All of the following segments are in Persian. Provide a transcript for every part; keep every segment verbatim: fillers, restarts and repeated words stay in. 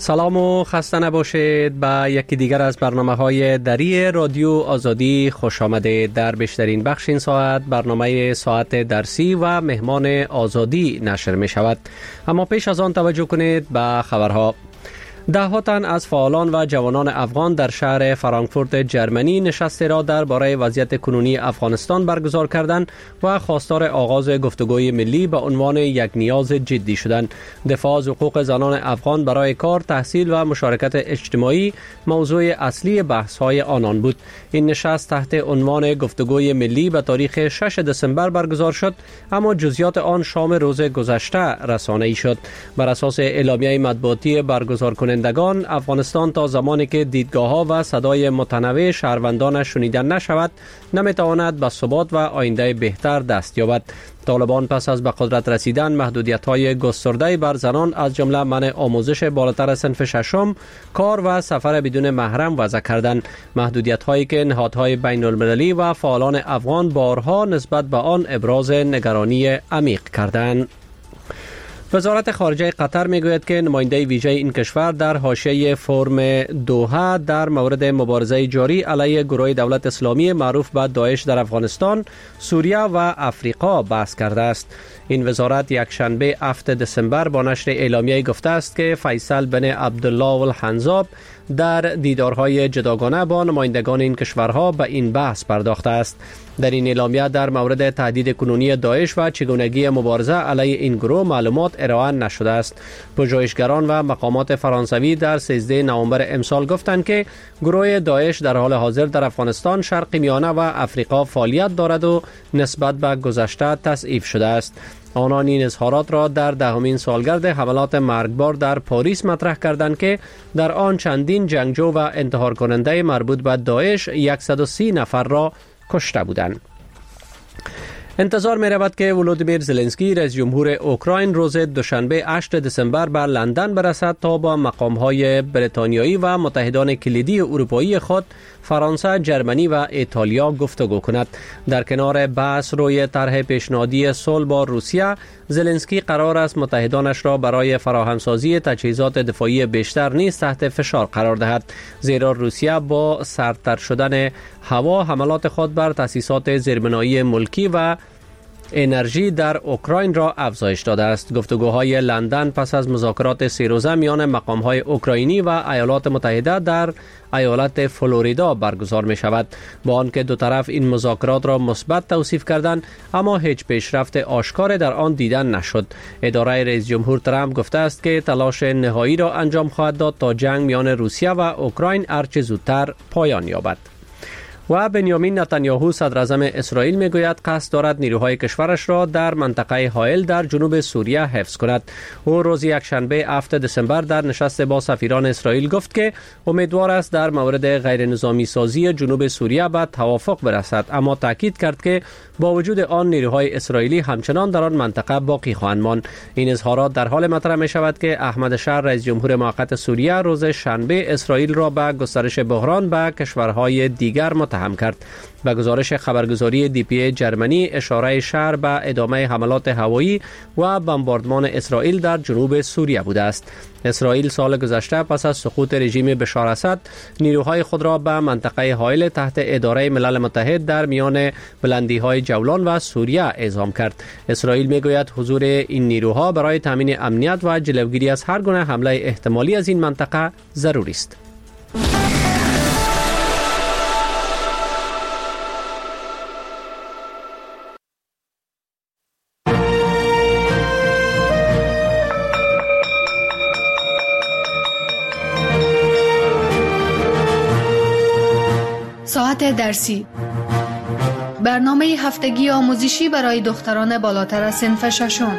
سلام و خسته نباشید. به یکی دیگر از برنامه های دری رادیو آزادی خوش آمدید. در بیشترین بخش این ساعت برنامه ساعت درسی و مهمان آزادی نشر می شود. اما پیش از آن توجه کنید به خبرها. ده ها تن از فعالان و جوانان افغان در شهر فرانکفورت جرمنی نشستی را درباره وضعیت کنونی افغانستان برگزار کردند و خواستار آغاز گفتگوی ملی به عنوان یک نیاز جدی شدند. دفاع از حقوق زنان افغان برای کار، تحصیل و مشارکت اجتماعی موضوع اصلی بحث های آنان بود. این نشست تحت عنوان گفتگوی ملی به تاریخ شش دسامبر برگزار شد، اما جزئیات آن شام روز گذشته رسانه‌ای شد. بر اساس اعلامیه مطبوعاتی برگزار کننده کنندگان، افغانستان تا زمانی که دیدگاه‌ها و صدای متنوع شهروندان شنیده نشود نمیتواند به ثبات و آینده بهتر دست یابد. طالبان پس از به قدرت رسیدن محدودیت‌های گسترده بر زنان از جمله منع آموزش بالاتر صنف ششم، کار و سفر بدون محرم وضع کردند. محدودیت‌هایی که نهادهای بین‌المللی و فعالان افغان بارها نسبت به آن ابراز نگرانی عمیق کردند. وزارت خارجه قطر میگوید که نماینده ویژه این کشور در حاشیه فرم دوحه در مورد مبارزه جاری علیه گروه دولت اسلامی معروف به داعش در افغانستان، سوریه و افریقا بحث کرده است. این وزارت یک شنبه هفتم دسامبر با نشر اعلامیه گفته است که فیصل بن عبدالله الحنظاب در دیدارهای جداگانه با نمایندگان این کشورها به این بحث پرداخته است. در این اعلامیه در مورد تهدید کنونی داعش و چگونگی مبارزه علیه این گروه معلومات ارائه نشده است. پژوهشگران و مقامات فرانسوی در سیزدهم نوامبر امسال گفتند که گروه داعش در حال حاضر در افغانستان، شرق میانه و افریقا فعالیت دارد و نسبت به گذشته تضعیف شده است. آنان این اظهارات را در دهمین سالگرد حملات مرگبار در پاریس مطرح کردند که در آن چندین جنگجو و انتحار کننده مربوط به داعش صد و سی نفر را کشته بودند. انتظار می رود که ولودیمیر زلنسکی رئیس جمهور اوکراین روز دوشنبه هشتم دسامبر به لندن برسد تا با مقام‌های بریتانیایی و متحدان کلیدی اروپایی خود فرانسه، جرمنی و ایتالیا گفتگو کند. در کنار بحث روی طرح پیشنهادی صلح با روسیه، زلنسکی قرار است متحدانش را برای فراهمسازی تجهیزات دفاعی بیشتر نیز تحت فشار قرار دهد، زیرا روسیه با سردتر شدن هوا حملات خود بر تأسیسات زیربنایی ملکی و انرژی در اوکراین را افزایش داده است. گفتگوهای لندن پس از مذاکرات سه روزه میان مقام‌های اوکراینی و ایالات متحده در ایالت فلوریدا برگزار می شود. با آنکه دو طرف این مذاکرات را مثبت توصیف کردند، اما هیچ پیشرفت آشکار در آن دیدن نشد. اداره رئیس جمهور ترامپ گفته است که تلاش نهایی را انجام خواهد داد تا جنگ میان روسیه و اوکراین هرچه زودتر پایان یابد. و بنیامین نتانیاهو صدر اعظم اسرائیل میگوید قصد دارد نیروهای کشورش را در منطقه حائل در جنوب سوریه حفظ کند. او روز یکشنبه هفتم دسامبر در نشست با سفیران اسرائیل گفت که امیدوار است در مورد غیر نظامی سازی جنوب سوریه به توافق برسد، اما تاکید کرد که با وجود آن نیروهای اسرائیلی همچنان در آن منطقه باقی خواهند ماند. این اظهارات در حال مطرح می شود که احمد شار رئیس جمهور موقت سوریه روز شنبه اسرائیل را به گسترش بحران به کشورهای دیگر متهم کرد. به گزارش خبرگزاری دی پی ای جرمنی، اشاره شهر به ادامه حملات هوایی و بمباردمان اسرائیل در جنوب سوریه بوده است. اسرائیل سال گذشته پس از سقوط رژیم بشار اسد نیروهای خود را به منطقه حائل تحت اداره ملل متحد در میان بلندی‌های جولان و سوریه اعزام کرد. اسرائیل میگوید حضور این نیروها برای تامین امنیت و جلوگیری از هر گونه حمله احتمالی از این منطقه ضروری است. ساعت درسی، برنامه هفتگی آموزشی برای دختران بالاتر از صنف ششم.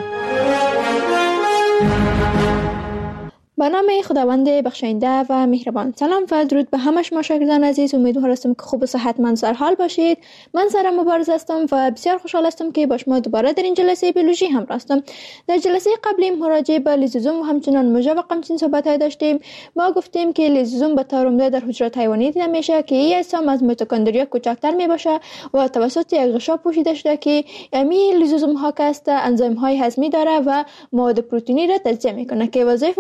به نام خداوند بخشاینده و مهربان. سلام و درود به همه شما شاگردان عزیز. امیدوار هستم که خوب و صحتمند در حال باشید. من سارا مبارز هستم و بسیار خوشحال هستم که با شما دوباره در این جلسه بیولوژی همراه هستم. در جلسه قبلی مراجعه به لیزوزوم و همچنان موژه و قمچین صحبت داشتیم. ما گفتیم که لیزوزوم به طور عمده در حجرات حیوانی دیده میشه که این اجسام از میتوکندریا کوچکتر میباشه و توسط یک غشا پوشیده شده که این لیزوزوم ها که است انزیم های هضمی داره و مواد پروتئینی را تجزیه میکنه که وظایف لیزوزوم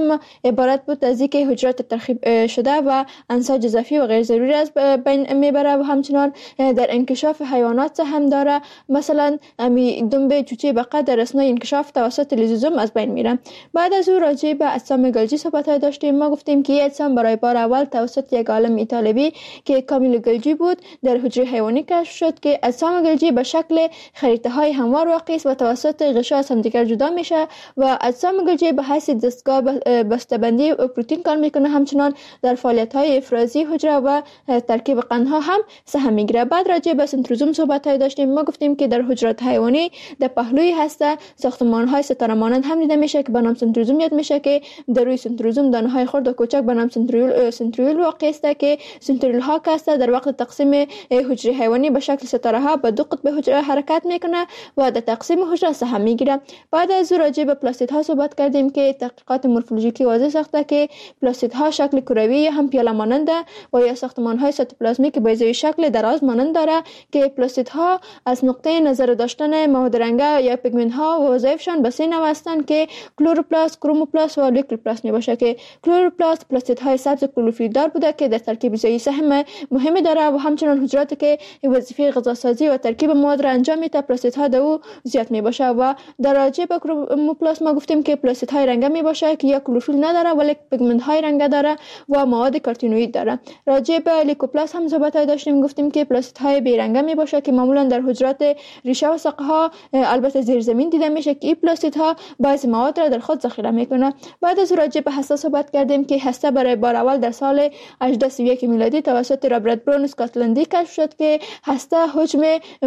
هم عبارت بود از اینکه حجرات ترکیب شده و انساج اضافی و غیر ضروری از بین میبره و همچنان در انکشاف حیوانات هم داره. مثلا امی دنبه چوچه بقا در اثنای انکشاف توسط لیزوزوم از بین میره. بعد از او راجع به اجسام گلجی صحبت های داشتیم. ما گفتیم که این اجسام برای بار اول توسط یک عالم ایتالوی که کامیلو گلجی بود در حجره حیوانی کشف شد که اجسام گلجی به شکل خریطه های هموار واقع است و توسط غشا از همدیگر جدا میشه و اجسام گلجی به حیث دستگاه بسته‌بندی پروتئین کار میکنه. همچنان در فعالیت های افرازی حجره و ترکیب قندها هم سهم میگیره. بعد راجع به سنتروزوم صحبت های داشتیم. ما گفتیم که در حجرات حیوانی در پهلوی هسته ساختمان های ستاره مانند هم دیده میشه که به نام سنتروزوم یاد میشه که در روی سنتروزوم دانه های خرد و کوچک به نام سنتریول سنتریول واقع است که سنتریول ها که در وقت تقسیم حجره حیوانی به شکل ستاره ها به دو قطب حجره حرکت میکنه و در تقسیم حجره سهم میگیره. بعد از راجع به پلاستید ها صحبت کردیم که تحقیقات مورفولوژیکی واضح ساخته که پلاستید ها شکل کروی یا هم پیاله مانند و یا ساختمان های سایتوپلازمیک که به شکل دراز مانند داره که پلاستید ها از نقطه نظر داشتن مواد رنگه یا پیگمنت ها و وظایفشان به سه نوع هستند که کلوروپلاست، کروموپلاست و لیوکوپلاست میباشه که کلوروپلاست پلاستید های سبز کلوروفیل دار بوده که در ترکیب غذایی سهم مهمی داره و همچنان حجراتی که وظیفه غذاسازی و ترکیب مواد را انجام میده پلاستید ها دو زیاد میباشه. و در راجع به کروموپلاست ما گفتیم که پلاستید های رنگه میباشه که یا کلوروفیل نداره ولی پیگمنت های رنگه داره و مواد کارتینوئید داره. راجع به لیوکوپلاست هم صحبت داشتیم. گفتیم که پلاستید های بی رنگه میباشه که معمولا در حجرات ریشه و ساقه ها البته زیر زمین دیده میشه که این پلاستید ها بعضی مواد را در خود ذخیره میکنه. بعد از راجع به هسته صحبت کردیم که هسته برای بار اول در سال هجده سی و یک میلادی توسط رابرت برون اسکاتلندی کشف شد که هسته حجم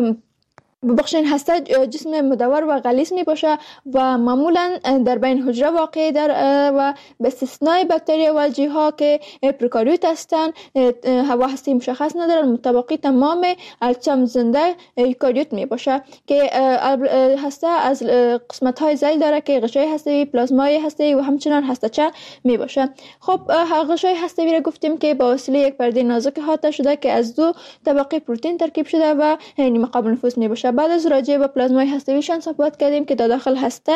ببخشین هسته جسم مدور و غلیظ می باشه و معمولا در بین حجره واقع در و به استثنای باکتریا و الژی‌ها که پروکاریوت هستند هوا هسته مشخص ندارن متبقی تمام اجسام زنده یوکاریوت می باشه که هسته از قسمت های ذیل داره که غشای هسته‌ای، پلازمای هسته‌ای و همچنان هسته‌چه می باشه. خب غشای هسته‌ای را گفتیم که با وسیله یک پرده نازک احاطه شده که از دو طبقه پروتئین ترکیب شده و نیمه قابل نفوذ می باشه. بعد از راجع به پلازمای هسته‌ایشان صحبت کردیم که در داخل هسته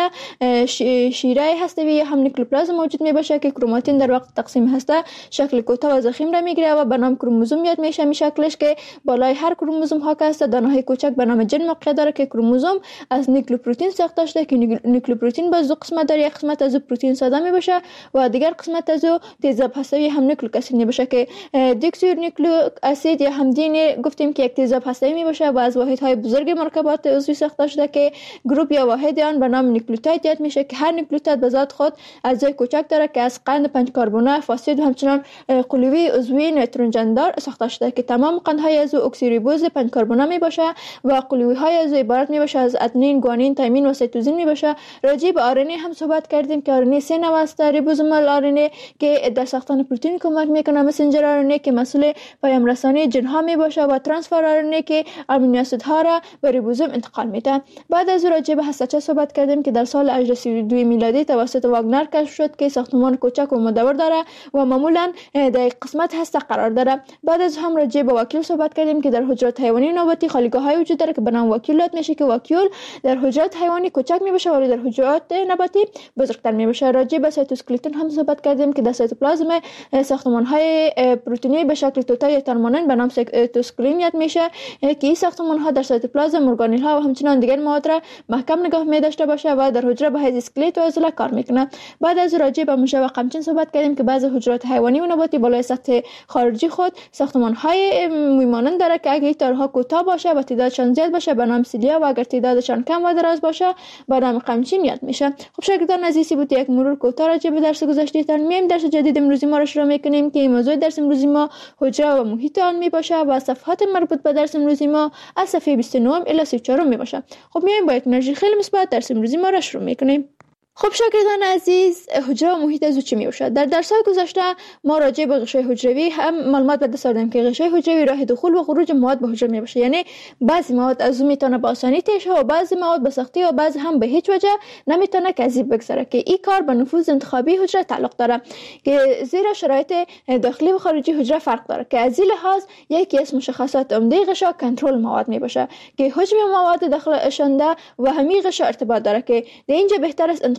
شیره هسته‌ای یا هم نیکلوپلازم موجود می باشه که کروماتین در وقت تقسیم هسته شکل کوتاه و ضخیم را میگیره و به نام کروموزوم یاد میشه. می شکلش که بالای هر کروموزوم ها که هست دانه‌های کوچک به نام جن موقع داره که کروموزوم از نیکلوپروتین ساخته شده که نیکلوپروتین باز دو قسمت داره. یک قسمت از پروتئین ساده می باشه و دیگر قسمت از تیزاب هسته‌ای هم نیکلیک اسید می باشه که دیکسیر نیکلیک اسید یا هم دین گفتیم که یک تیزاب هسته‌ای می باشه و از واحدهای بزرگ مرکبات عضوی ساخته شده که گروپ یا واحد آن به نام نیوکلیوتاید یاد میشه که هر نیوکلیوتاید به ذات خود اجزای کوچک داره که از قند پنج کربونه، فاسفید و همچنان قلوی عضوی نیتروژن دار ساخته شده که تمام قندهای عضو اکسیریبوز پنج کربونه می باشه و قلوی های عضو عبارت می باشه از ادنین، گوانین، تایمین و سیتوزین می باشه. راجع به آرنه هم صحبت کردیم که آرنه سه نوع است: ریبوزومال آرنه که در ساختن پروتئین کمک میکنه، مسنجر آرنه که مسئول پیام رسانی ژن ها می باشه و ترانسفر آرنه که آمینو اسید ها را به ریبوزوم انتقال میده. بعد از راجع به هسته‌چه صحبت کردیم که در سال هجده سی و دو میلادی توسط واگنر کشف شد که ساختمان کوچک و مدور داره و معمولا در قسمت هسته قرار داره. بعد از هم راجع به واکیول صحبت کردیم که در حجرات حیوانی نوبتی خالیگاه‌های وجود داره که به نام واکیول یاد میشه که واکیول در حجرات حیوانی کوچک میباشه ولی در حجرات نباتی بزرگتر میباشه. راجع به سایتوسکلتون هم صحبت کردیم که در سایتوپلازم ساختمان‌های پروتئینی به شکل توتای ترمانن به نام سایتوسکلین یاد میشه که این ساختمان‌ها در سایتوپلازم ارگانیل ها و همچنان دیگر مواد را محکم نگاه می داشته باشه و در حجره به حیث اسکلت و عضله کار میکنه. بعد از راجع به موشه و قمچین صحبت کردیم که بعضی حجرات حیوانی و نباتی بالای سطح خارجی خود ساختمان های میمانند داره که اگه تارها کوتاه باشه و تعدادشان زیاد باشه به نام سیلیا و اگر تعدادشان کم و دراز باشه به نام قمچین یاد میشه. خب شاگردان عزیزی بود یک مرور کوتاه راجع به درس گذشته تان. میم درس جدید امروزی ما را شروع میکنیم که موضوع درس امروزی ما حجره و محیط آن می باشه و صفحات مربوط به درس امروزی ما از صفحه بیست و نه الی سی و چهار می باشه. خب میایم با یک انرژی خیلی مثبت درس امروزی ما را شروع میکنیم. خب شاگردان عزیز، حجره و محیط از او چی میباشد؟ در درس‌های گذشته ما راجع به غشای حجروی هم معلومات به دست آوردیم که غشای حجروی راه دخول و خروج مواد به حجره میباشه، یعنی بعضی مواد از او میتونه با آسانی تیشه و بعضی مواد به سختی و بعضی هم به هیچ وجه نمیتونه کذیب بگذره که این کار به نفوذ انتخابی حجره تعلق داره که زیرا شرایط داخلی و خارجی حجره فرق داره که از این لحاظ یکی از مشخصات عمده غشا کنترل مواد میباشه که حجم مواد داخل اشنده و همین غشا ارتباط داره که در اینجا بهتر است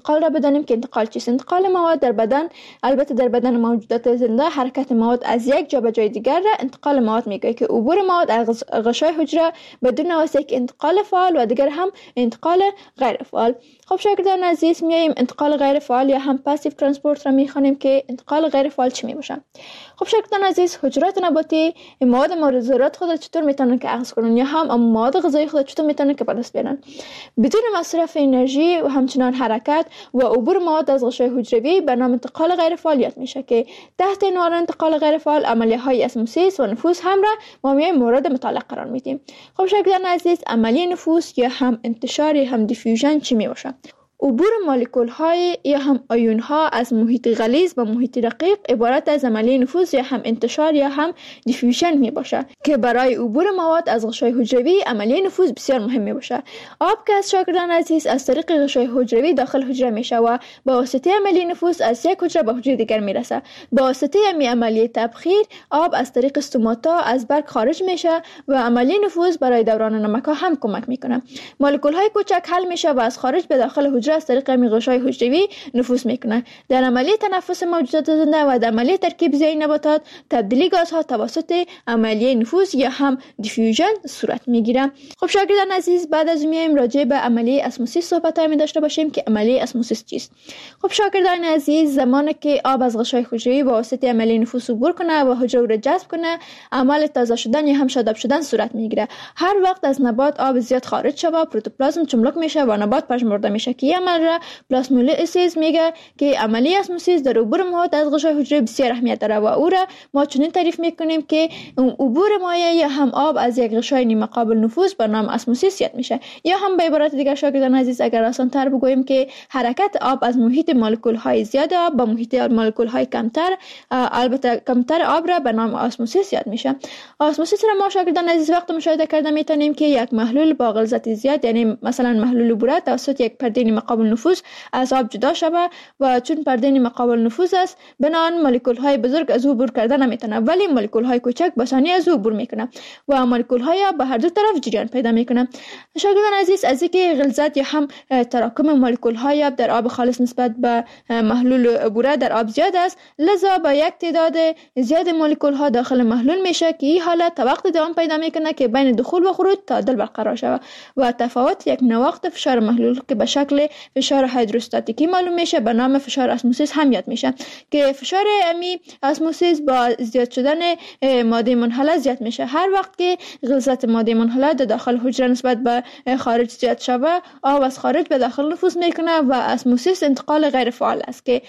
انتقال را بدانیم که انتقال چیست. انتقال مواد در بدن، البته در بدن موجودات زنده، حرکت مواد از یک جا به جای دیگر را انتقال مواد میگه که عبور مواد از غشای حجره بدون واسطه که انتقال فعال و دیگر هم انتقال غیر فعال. خب شاگردان عزیز، میایم انتقال غیر فعال یا هم پاسیو ترانسپورت را میخوانیم که انتقال غیر فعال چی میباشه. خب شاگردان عزیز، حجرات نباتی مواد مورد ضرورت خود چطور میتونن که اخذ کنن یا هم مواد غذایی خود چطور میتونن که به دست بیارن بدون مصرف انرژی و همچنان حرکت و عبور مواد از غشای حجروی به نام انتقال غیر فعالیت میشه که تحت عنوان انتقال غیر فعال عملیه های اسموسیس و نفوذ هم را ما میایم مورد مطالعه قرار میدیم. خب شاگردان عزیز، عملیه نفوذ یا هم انتشار یا هم دیفیوژن چی میباشه؟ عبور مولکول های یا هم آیون ها از محیط غلیظ و محیط رقیق عبارت از عملیه نفوذ یا هم انتشار یا هم دیفیوژن می باشه که برای عبور مواد از غشای حجروی عملیه نفوذ بسیار مهم می باشه. آب که از شاگردان عزیز از طریق غشای حجروی داخل حجره میشه و با واسطه عملیه نفوذ از یک حجره به حجره دیگر میرسه. با واسطه می عملیه تبخیر آب از طریق استوماتا از برگ خارج میشه و عملیه نفوذ برای دوران نمک ها هم کمک میکنه. مولکول های کوچک حل میشه و از خارج به داخل حجره از طریق غشای حجروی نفوذ میکنه. در عملیه تنفس موجودات زنده و در عملیه ترکیب زی نباتات تبدیلی گازها توسط عملیه نفوذ یا هم دیفیوژن صورت میگیره. خب شاگردان عزیز، بعد از میایم راجع به عملیه اسموسیس صحبت می داشته باشیم که عملیه اسموسیس چیست. خب شاگردان عزیز، زمانی که آب از غشای حجروی با واسطه عملیه نفوذ عبور کنه و حجره را جذب کنه، عمل تازه شدن یا هم شاداب شدن صورت میگیره. هر وقت از نبات آب زیاد خارج شود، پروتوپلازم چملک میشه و نبات پژمرده میشه که عمل را پلاسمولیسیس میگه که عملیه اسموسیس در عبور مواد از غشای حجره بسیار اهمیت داره و او را ما چنین تعریف میکنیم که عبور مایع یا هم آب از یک غشای نیمه قابل نفوذ به نام اسموسیس یاد میشه. یا هم به عبارت دیگر شاگردان عزیز، اگر آسان تر بگوییم که حرکت آب از محیط مولکول های زیاد آب به محیط مولکول های کمتر، البته کمتر آب را به نام اسموسیس یاد میشه. اسموسیس را ما شاگردان عزیز وقت مشاهده کرده میتونیم که یک محلول با غلظت زیاد، یعنی مثلا محلول عبور توسط یک پرده نیمه قابل نفوذ از آب جدا شود و چون پرده نیمه قابل نفوذ است بنابراین مولکول های بزرگ از او عبور کردن نمیتونه، ولی مولکول های کوچک به آسانی از او عبور میکنه و مولکول های آب به هر دو طرف جریان پیدا میکنه. شاگردان عزیز، از اینکه غلظت یا هم تراکم مولکول های آب در آب خالص نسبت به محلول عبوره در آب زیاد است، لذا با یک تعداد زیاد مولکول ها داخل محلول میشه که این حالت تا وقت دوام پیدا میکنه که بین دخول و خروج تعادل برقرار شود و تفاوت یک نواقص فشار محلول که به شکل فشار هیدروستاتیکی معلوم میشه به نام فشار اسموسیس هم یاد میشه که فشار امی اسموسیس با زیاد شدن ماده منحله زیاد میشه. هر وقت که غلظت ماده منحله در داخل حجره نسبت به خارج زیاد شوه، آب از خارج به داخل نفوذ میکنه و اسموسیس انتقال غیر فعال است که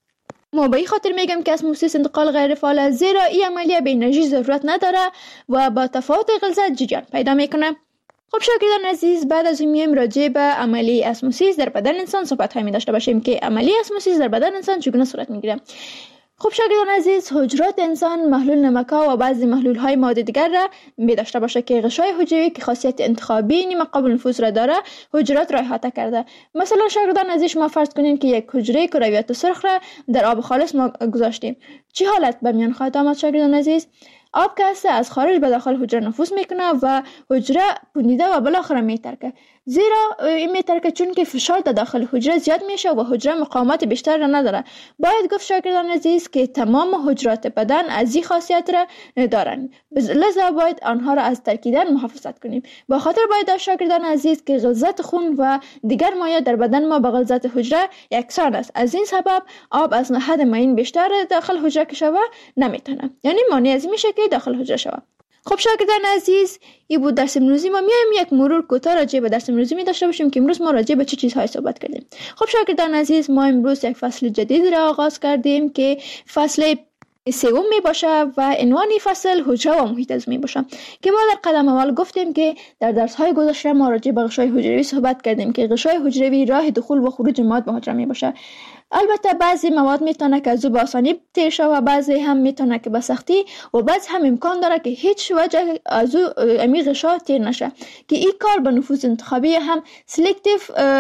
ما به این خاطر میگم که اسموسیس انتقال غیر فعال است، زیرا این عملیه به انرژی ضرورت نداره و با تفاوت غلظت جریان پیدا میکنه. خب شاگردان عزیز، بعد از این میایم راجع به عملیه اسموسیس در بدن انسان صحبت هایی می داشته باشیم که عملیه اسموسیس در بدن انسان چگونه صورت میگیره. خب شاگردان عزیز، حجرات انسان محلول نمک‌ها و بعضی محلول های مواد دیگر را می داشته باشه که غشای حجروی که خاصیت انتخابی نیمه قابل نفوذ را داره حجرات را احاطه کرده. مثلا شاگردان عزیز، ما فرض کنیم که یک حجره کرویات سرخ را در آب خالص ما گذاشتیم. چه حالت به میان خواهد آمد شاگردان عزیز؟ آب که هسته از خارج به داخل حجره نفوذ میکنه و حجره پوندیده و بالاخره میترکه، زیرا این میترکه چون که فشار در داخل حجره زیاد میشه و حجره مقاومت بیشتر را نداره. باید گفت شاگردان عزیز که تمام حجرات بدن از این خاصیت را دارن، لذا باید آنها را از ترکیدن محافظت کنیم. با خاطر باید داشت شاگردان عزیز که غلظت خون و دیگر مایع در بدن ما با غلظت حجره یکسان است. از این سبب آب از حد معین بیشتر داخل حجره که شوه نمیتونه، یعنی مانع از میشه که داخل حجره شوه. خب شاگردان عزیز، این بود درس امروزی ما. میایم یک مرور کوتاه راجع به درس امروزی می داشته باشیم که امروز ما راجع به چه چیزهای صحبت کردیم. خب شاگردان عزیز، ما امروز یک فصل جدید را آغاز کردیم که فصل سوم می باشه و عنوان فصل حجره و محیط عضوی می باشه که ما در قدم اول گفتیم که در درس های گذشته ما راجع به غشای حجروی صحبت کردیم که غشای حجروی راه دخول و خروج مواد به حجره می باشه. البته بعضی مواد میتونه که از او به آسانی تیر شه و بعضی هم میتونه که به سختی و بعضی هم امکان داره که هیچ وجه از او امی غشا تیر نشه که این کار به نفوذ انتخابی هم سلکتیو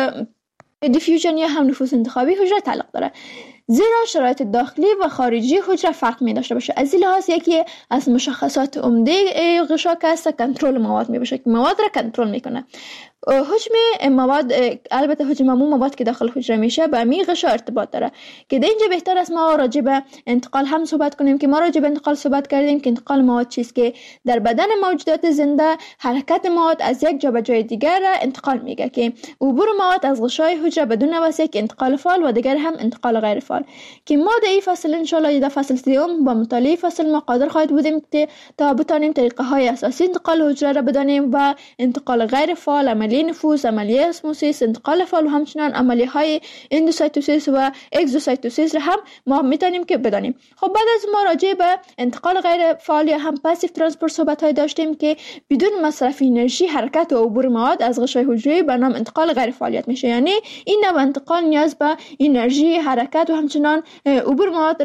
دیفیوژن یا هم نفوذ انتخابی حجره تعلق داره، زیرا شرایط داخلی و خارجی حجره فرق می داشته باشه. از این لحاظ یکی از مشخصات عمده غشا که هست کنترل مواد می باشه که مواد را کنترل میکنه حجم مواد، البته حجم عموم مواد که داخل حجره میشه به می غشا ارتباط داره که در اینجا بهتر است ما راجع به انتقال هم صحبت کنیم که ما راجع به انتقال صحبت کردیم که انتقال مواد چیست که در بدن موجودات زنده حرکت مواد از یک جا به جای دیگر را انتقال میگه که عبور مواد از غشای حجره بدون واسطه که انتقال فعال و دیگر هم انتقال غیر فعال که ما در این فصل ان شاء الله در فصل سوم با مطالعه فصل ما قادر خواهد بودیم تا بتانیم طریقه های اساسی انتقال حجره را بدانیم و انتقال غیر فعال، عملیه نفوذ، عملیه اسموسیس، انتقال فعال و همچنان عملیه های اندوسایتوسیس و اگزوسایتوسیس را هم ما میتونیم که بدانیم. خب بعد از ما راجع به انتقال غیر فعال یا هم پاسیو ترانسپورت صحبت های داشتیم که بدون مصرف انرژی حرکت و عبور مواد از غشای حجره به نام انتقال غیر فعالیت میشه. یعنی این نوع انتقال نیاز به انرژی، حرکت و همچنان عبور مواد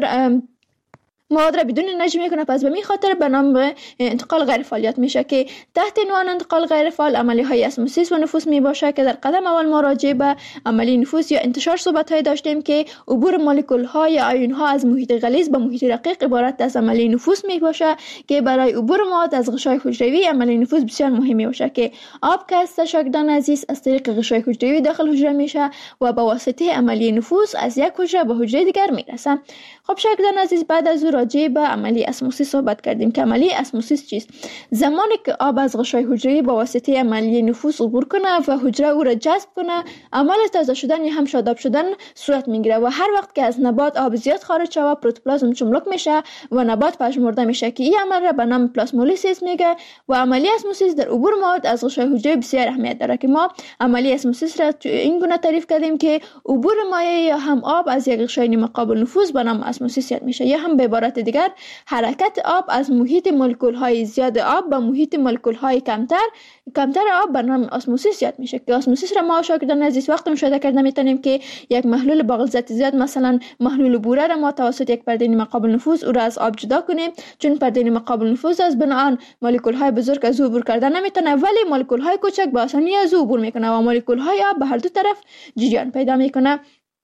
مواد را بدون انرژی میکنه، پس به می خاطر به نام انتقال غیر فعالیت میشه که تحت عنوان انتقال غیر فعال عملیه های اسموسیس و نفوذ می باشه که در قدم اول ما راجع به عملیه نفوذ یا انتشار صحبت های داشتیم که عبور مولکول ها یا آیون ها از محیط غلیظ به محیط رقیق عبارت از عملیه نفوذ می باشه که برای عبور مواد از غشای حجروی عملیه نفوذ بسیار مهمی باشه که آب که است شاگردان عزیز از طریق غشای حجروی داخل حجره میشه و با واسطه عملیه نفوذ از یک حجره به حجره دیگر میرسه. خب شاگردان عزیز بعد از راجع به عملیه اسموسیس صحبت کردیم که عملیه اسموسیس چیست؟ زمانی که آب از غشای حجره با واسطه عملیه نفوذ عبور کنه و حجره او را جذب کنه، عمل تازه شدن یا هم شاداب شدن صورت میگیره و هر وقت که از نبات آب زیاد خارج شوه پروتوپلازم چملک میشه و نبات پژمرده میشه که این عمل را به نام پلاسمولیسیس میگه و عملیه اسموسیس در عبور مواد از غشای حجره بسیار اهمیت داره که ما عملیه اسموسیس را این گونه تعریف کردیم که عبور مایع یا هم آب از یک غشای نیمه قابل نفوذ به نام اسموسیس میشه یا هم به عبارت دیگر حرکت آب از محیط مولکول های زیاد آب به محیط مولکول های کمتر کمتر آب به نام اسموسیس یاد میشه که اسموسیس را ما شاگردان عزیز وقت مشاهده کرده میتونیم که یک محلول با غلظت زیاد مثلا محلول بوره را ما توسط یک پرده نیمه قابل نفوذ او را از آب جدا کنیم، چون پرده نیمه قابل نفوذ از بناهن مولکول های بزرگ از او عبور کردن نمیتونه ولی مولکول های کوچک به آسانی از او عبور میکنه و مولکول های آب به هر دو طرف جریان پیدا میکنه.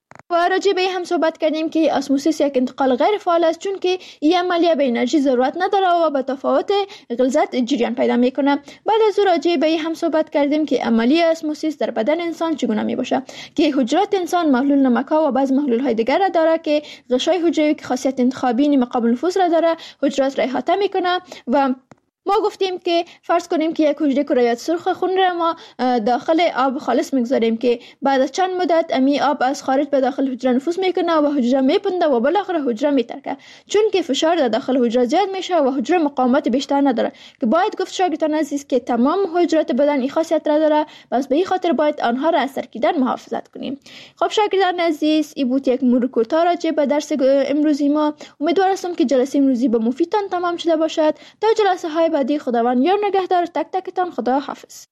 و راجع به هم صحبت کردیم که اسموسیس یک انتقال غیر فعال است چون که این عملیه به انرژی ضرورت نداره و به تفاوت غلظت جریان پیدا میکنه. بعد از راجع به هم صحبت کردیم که عملیه اسموسیس در بدن انسان چگونه می باشه که حجرات انسان محلول نمک ها و بعض محلول های دیگر را داره که غشای حجروی که خاصیت انتخابی نیمه قابل نفوذ را داره حجرات را احاطه میکنه و ما گفتیم که فرض کنیم که یک حجره کرویات سرخ خون را ما داخل آب خالص میگذاریم که بعد از چند مدت امی آب از خارج به داخل حجره نفوذ میکنه و حجره میپنده و بالاخره حجره میترکه چون که فشار در داخل حجره زیاد میشه و حجره مقاومت بیشتر نداره که باید گفت شاگردان عزیز که تمام حجرات بدن این خاصیت را داره، بس به این خاطر باید آنها را از ترکیدن محافظت کنیم. خب شاگردان عزیز این بود یک مرور کوتاه راجع به درس امروزی ما. امیدوار هستم که جلسه امروزی به مفیدتان تمام شده باشد. تا جلسه های بعدی خداوند یار نگهدار تک تکتان. خدا حافظ.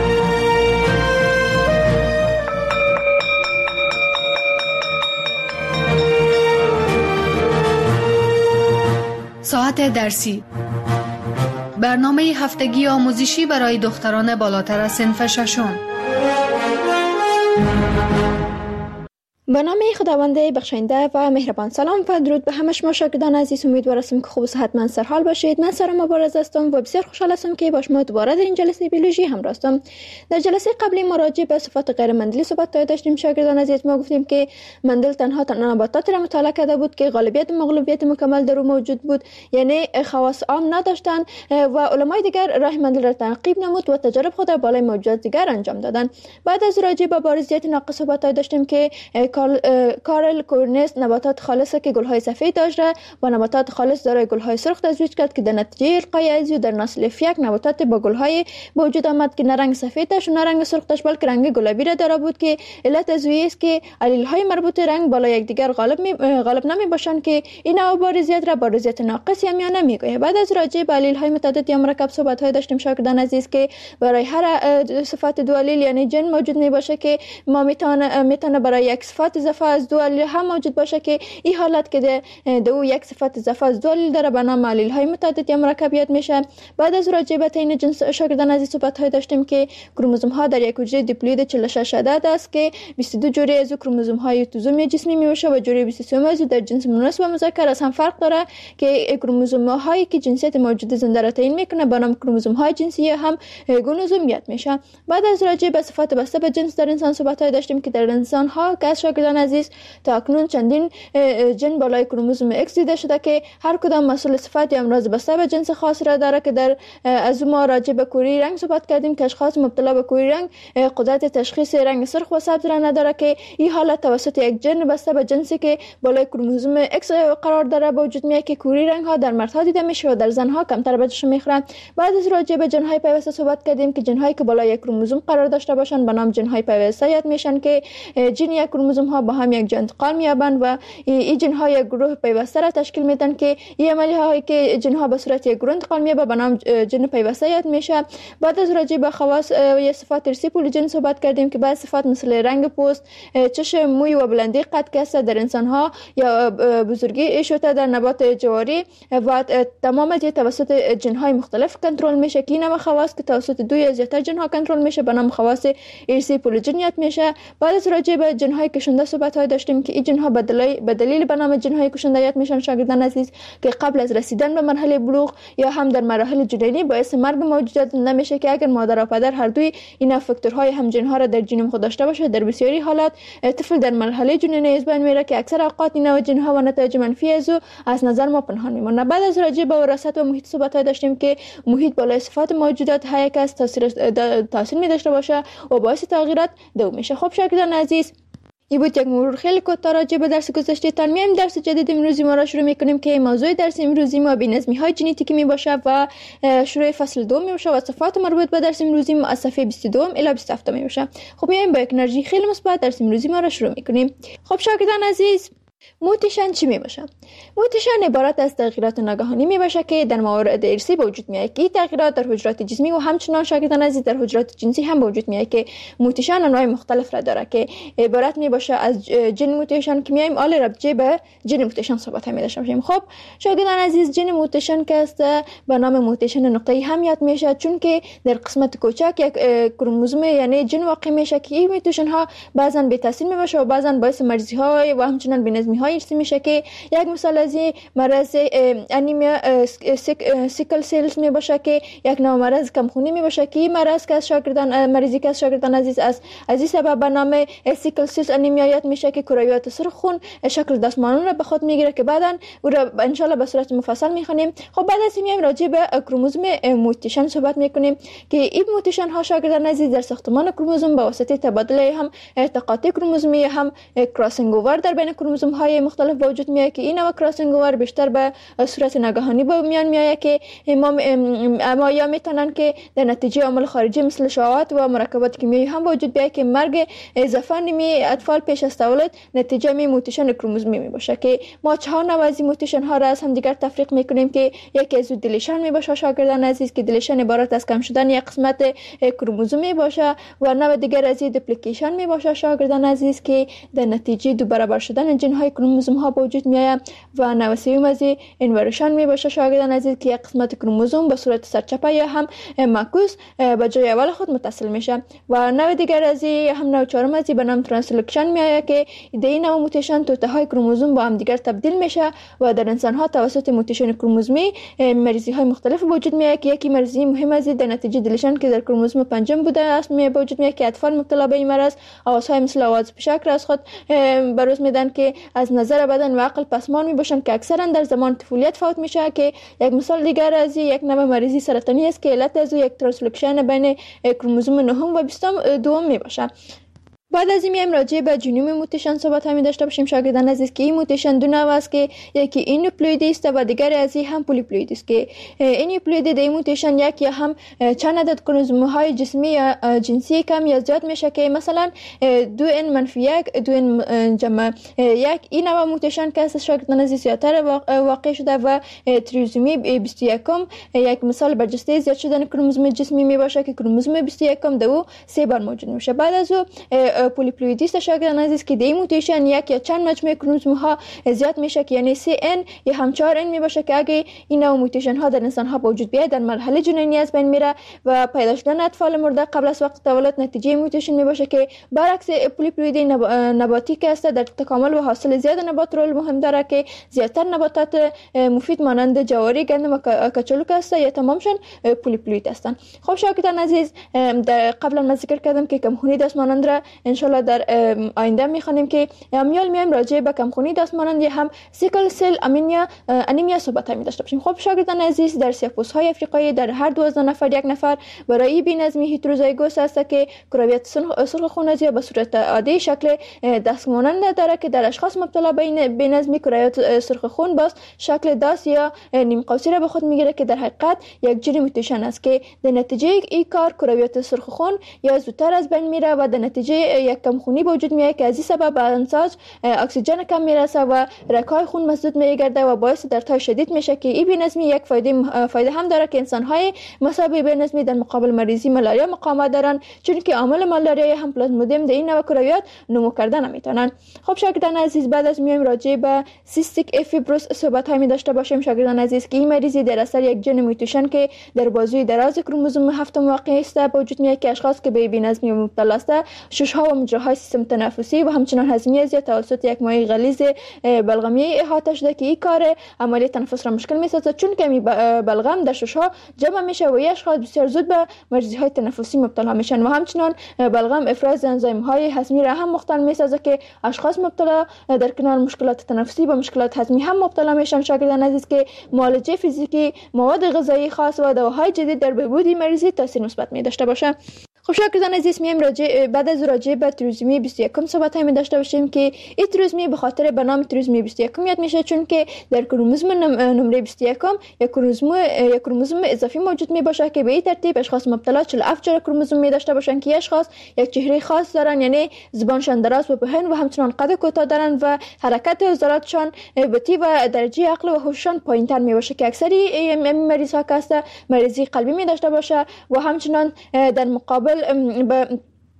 ساعت درسی، برنامه هفتگی آموزشی برای دختران بالاتر از صنف ششم. به نام خداوند بخشنده و مهربان. سلام و درود به همه شما شاگردان عزیز. امیدوار هستم که خوب و صحتمند سرحال باشید. من سارا مبارز هستم و بسیار خوشحال هستم که با شما دوباره در این جلسه بیولوژی همراه هستم. در جلسه قبلی ما راجع به صفات غیر مندلی صحبت داشتیم شاگردان عزیز. ما گفتیم که مندل تنها تنها نباتات را مطالعه کرده بود که غالبیت مغلوبیت مکمل در او موجود بود، یعنی خواص عام نداشتند و علمای دیگر راه مندل را تعقیب نمود و تجارب خود را بالای موجودات دیگر انجام دادند. بعد از راجع به بارزیت ناقص صحبت داشتیم که کارل کورنس نباتات خالصه که گل‌های سفید داشته و نباتات خالص دارای گل‌های سرخ تزویج کرد که در نتیجه القای ازیو در نسل فیک نباتات با گل‌های وجود آمد که نه رنگ سفید داشت و نه رنگ سرخ داشت بلکه رنگ گلابی را داره بود که علت از است که علیل‌های مربوط رنگ بالا یکدیگر غالب می غالب نمی باشند که این نوع بارزیت را بارزیت ناقص یا میانه میگوید. بعد از راجع به علیل‌های متعدد یا مرکب صحبت‌های داشتیم شاگردان عزیز که برای هر صفت دو علیل یعنی جن موجود می باشه که ما میتونه میتونه برای یک صفت صفات اضافه از دو آلیل هم موجود باشه که این حالت که در او یک صفت اضافه از دو آلیل داره به نام آلیل های متعدد یا مرکبیت میشه. بعد از راجع به تعیین جنس شاگردان عزیز صحبت های داشتیم که کروموزوم ها در یک حجره دیپلوید چهل و شش عدد است که بیست و دو جوری از کروموزوم های اتوزومی جسمی میشه و جوری بیست و سه از در جنس مؤنث و مذکر از هم فرق داره که کروموزوم هایی که جنسیت موجود زنده را تعیین میکنه به نام کروموزوم های جنسی هم گونوزومیت میشه. بعد از راجع به صفات بسته به جنس در انسان صحبت های داشتیم که در انسان ها که از شاگردان عزیز تا اکنون چندین جن بالای کروموزوم ایکس دیده شده که هر کدام مسئول صفات یا امراض بسته به جنس خاص را داره که در از ما راجع به کوری رنگ صحبت کردیم که اشخاص مبتلا به کوری رنگ قدرت تشخیص رنگ سرخ و سبز را نداره که این حالت توسط یک جن بسته به جنسی که بالای کروموزوم ایکس قرار داره به وجود میاد که کوری رنگ ها در مردها دیده میشه و در زنها کمتر بهش میخورن. بعد از راجع به جن های پیوسته صحبت کردیم که جن هایی که بالای یک کروموزوم قرار داشته باشن به نام جن های پیوسته یاد میشن که جن یک کروموزوم ها با هم یک جا انتقال مییابند و این جن ها یک گروه پیوسته را تشکیل میدن که این عملی هایی که جن ها به صورت یک گروه انتقال مییابند به نام جن پیوسته یاد میشه. بعد از راجع به خواص یا صفات ارثی پولیجن صحبت کردیم که بعض صفات مثل رنگ پوست، چشم، موی و بلندی قد که است در انسان ها یا بزرگی شوته در نبات جواری و تمام از توسط جن های مختلف کنترل میشه که این خواص که توسط دو یا زیاتر جن ها کنترل میشه به نام خواص ارثی پولیجنیت میشه. بعد از راجع به جن های کشنده صحبت های داشتیم که این جن ها به دلیل به نام جن های کشندهیت میشن شاگردان عزیز که قبل از رسیدن به مرحله بلوغ یا هم در مراحل جنینی باعث مرگ موجودات نمیشه که اگر مادر و پدر هر دوی این فاکتورهای هم جن ها را در ژنوم خود داشته باشه در بسیاری حالات طفل در مرحله جنینی از بین میره که اکثر اوقات این نوع جن ها و نتایج منفی از او از نظر ما پنهان میمونه. بعد از راجع به وراثت و محیط صحبت های داشتیم که محیط بالای صفات موجودات های که از تاثیر تاثیر می داشته باشه و باعث تغییرات دو میشه. خب شاگردان عزیز این بود یک مرور خیلی کوتاه راجع به درس گذشته. تا میایم درس جدید امروزی ما را شروع میکنیم که موضوع درس امروزی ما بی‌نظمی های ژنتیکی می باشه و شروع فصل دو می باشه و صفات مربوط به درس امروزی ما از صفحه بیست و دو الی بیست و هفت می باشه. خب میایم با یک انرژی خیلی مثبت درس امروزی ما را شروع میکنیم. خب شاگردان عزیز موتیشن چی می باشه؟ موتیشن عبارت از تغییرات ناگهانی می باشه که در موارد ارثی به وجود میاد که این تغییرات در حجرات جسمی و همچنان شاگردان عزیز در حجرات جنسی هم به وجود میاد که موتیشن انواع مختلف را داره که عبارت می باشه از جن موتیشن که میایم آل ربطی به جن موتیشن صحبت هم داشته باشیم. خب شاگردان عزیز جن موتیشن که است به نام موتیشن نقطه‌ای هم یاد میشه چون که در قسمت کوچک یک کروموزوم یعنی جن واقع میشه که این موتیشن ها بعضا بی تاثیر می باشه و بعضا باعث مریضی های و همچنان بی‌نظمی های ارثی میشه که یک مثال از این مرض انیمیا سیکل سیلز می باشه که یک نوع مرض کمخونی می باشه که این مرض که از شاگردان مریضی که از شاگردان عزیز از از این سبب به نام سیکل سیلز انیمیا یاد میشه که کرویات سرخ خون شکل دستمانون را به خود میگیره که بعدا او را ان شاء الله به صورت مفصل میخونیم. خب بعد از این میایم راجع به کروموزوم موتیشن صحبت میکنیم که این موتیشن ها شاگردان عزیز در ساختمان کروموزوم به واسطه تبادله هم ارتقاطی کروموزومی هم کراسینگ اوور در بین کروموزوم های مختلف وجود میاد که این نوع کراسینگ اوور بیشتر به صورت ناگهانی به میان میاد که ما یا میتونن که در نتیجه عوامل خارجی مثل شهوات و مرکبات کیمیایی هم وجود بیاد که مرگ اضافه نمی اطفال پیش از تولد نتیجه می موتیشن کروموزومی می باشه که ما چهار نوع از موتیشن ها را از هم دیگر تفریق میکنیم که یکی از دیلیشن می باشه شاگردان عزیز که دیلیشن عبارت از کم شدن یک قسمت کروموزومی باشه و نوع دیگر از دوپلیکیشن می باشه شاگردان عزیز که در نتیجه دو برابر شدن جن های کروموزوم ها به وجود میاد و نوع سوم از اینورشن می باشه شاگردان عزیز که یک قسمت کروموزوم به صورت سرچپه یا هم معکوس به جای اول خود متصل میشه و نوع دیگر از هم نوع چهارم از به نام ترانسلوکشن میاد که در این نوع موتیشن توته های کروموزوم با هم دیگر تبدیل میشه و در انسان ها توسط موتیشن کروموزومی مریضی های مختلف وجود میاد که یکی مریضی مهم از در نتیجه دیلیشن که در کروموزوم پنجم بوده است می به وجود میاد که اطفال مبتلا به این مرض آوازهای مثل آواز پشک را از خود بروز میدن که از نظر بدن و عقل پسمان می باشن که اکثرا در زمان طفولیت فوت میشه که یک مثال دیگر از یک نوع مریضی سرطانی است که علت از یک ترانسلوکشن بین کروموزوم نهم و بیستم دوم می باشه. بعد از این میایم راجع به جنوم موتیشن صحبت هم داشته باشیم شاگردان عزیز که این موتیشن دو نوع است که یکی اینوپلویدی است و دیگر از این هم پولیپلویدی است که اینوپلویدی در این موتیشن یک یا هم چند عدد کروموزوم های جسمی یا جنسی کم یا زیاد میشه که مثلا دو ان منفی یک دو ان جمع یک این نوع موتیشن که از شاگردان عزیز زیادتر واقع شده و تریزومی بیست و یک یک مثال برجسته زیاد شدن کروموزوم جسمی می باشه که کروموزوم بیست و یک دو سه بار موجود میشه. بعد از او پولیپلویدیست شاگردان عزیز که دی موتیشن یک یا چند مجموعه کروموزوم ها زیاد میشه که یعنی سه ان یا هم چهار ان می باشه که اگه این نوع موتیشن ها در انسان ها به وجود بیاد در مرحله جنینی از بین میره و پیدا شدن اطفال مرده قبل از وقت تولد نتیجه موتیشن می باشه که برعکس پولیپلویدی نب... نباتی که است در تکامل و حاصل زیاد نبات رول مهم داره که زیادتر نباتات مفید مانند جواری، گندم و کچالو که است یا تمامشون پولیپلوید هستند. خب شاگردان عزیز در قبلا من ذکر کردم که کمخونی دست مانند را ان شاء الله در آینده میخوانیم که میال میایم راجع به کمخونی دست مانند یا هم سیکل سل انیمیا انیمیا صحبت می داشته باشیم. خب شاگردان عزیز در سیاه‌پوست‌های افریقایی در هر دوازده نفر یک نفر برای بی‌نظمی هتروزایگوس است که کرویت سرخ خون از یا به صورت عادی شکل دست مانند داره که در اشخاص مبتلا به بی‌نظمی کرویت سرخ خون باز شکل دست یا نیم قوسی را به خود میگیره که در حقیقت یک جین موتیشن است که در نتیجه این کار کرویت سرخ خون یا زودتر از بین میره و در نتیجه یک کمخونی به وجود میاد که از این سبب بدنساز اکسیژن کم میرسه و رگ‌های خون مسدود میگرده و باعث دردهای شدید میشه که این بی‌نظمی یک فایده فایده هم داره که انسان‌های مصاب بی‌نظمی در مقابل مریضی مالاریا مقاومت دارن، چون که عامل مالاریا هم پلازمودیم در این نوع کرویات نمو کردن نمیتونن. خب شاگردان عزیز بعد از میایم راجع به سیستیک افیبروس صحبت های می داشته باشیم. شاگردان عزیز که این مریضی در اثر یک ژن موتیشن که در بازوی دراز کروموزوم هفتم واقع است به وجود میاد که اشخاص که به بی‌نظمی مبتلا است شش‌ها و مجراهای سیستم تنفسی و همچنین هضمی از توسط یک مایع غلیظ بلغمی احاطه شده که این کار عملیات تنفس را مشکل می‌سازد، چون که بلغم در شش‌ها جمع میشه و اشخاص بسیار زود به مریضی‌های تنفسی مبتلا میشن و همچنین بلغم افراز انزیم‌های هضمی را هم مختل می‌سازد که اشخاص مبتلا در کنار مشکلات تنفسی و مشکلات هضمی هم مبتلا میشن. شاگردان عزیز که معالجه فیزیکی، مواد غذایی خاص و دواهای جدید در بهبود مریضی تاثیر مثبت می داشته باشه. خب شاگردان عزیز میایم راجع بعد از راجع به تریزمی بیست و یک صحبت می داشته باشیم که این تریزمی به خاطر به نام تریزمی بیست و یک یاد میشه، چون که در کروموزوم نمره بیست و یک یک کروموزوم یک کروموزوم اضافی موجود می باشه که به این ترتیب اشخاص مبتلا چهل و هفت جور کروموزوم می داشته باشن که اشخاص یک چهره خاص دارن، یعنی زبانشان دراز و پهن و همچنین قد کوتاه دارن و حرکت عضلاتشان بطیء و درجه عقل و هوششان پایینتر می باشه که اکثری مریض ها که مریضی قلبی می داشته باشه و همچنین در مقابل به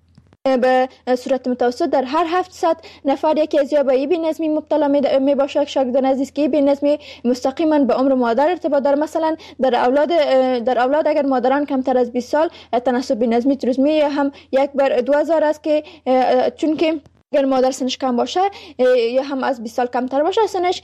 به صورت متوسط در هر هفتصد نفر یکی از یا به بی‌نظمی مبتلا می باشه. شاگردان عزیز که بی‌نظمی مستقیما به عمر مادر ارتباط داره. مثلا در اولاد در اولاد اگر مادران کمتر از بیست سال تناسب بی‌نظمی تریزمی هم یک بر دو هزار است که چون که اگر مادر سنش کم باشه یا هم از بیست سال کمتر باشه سنش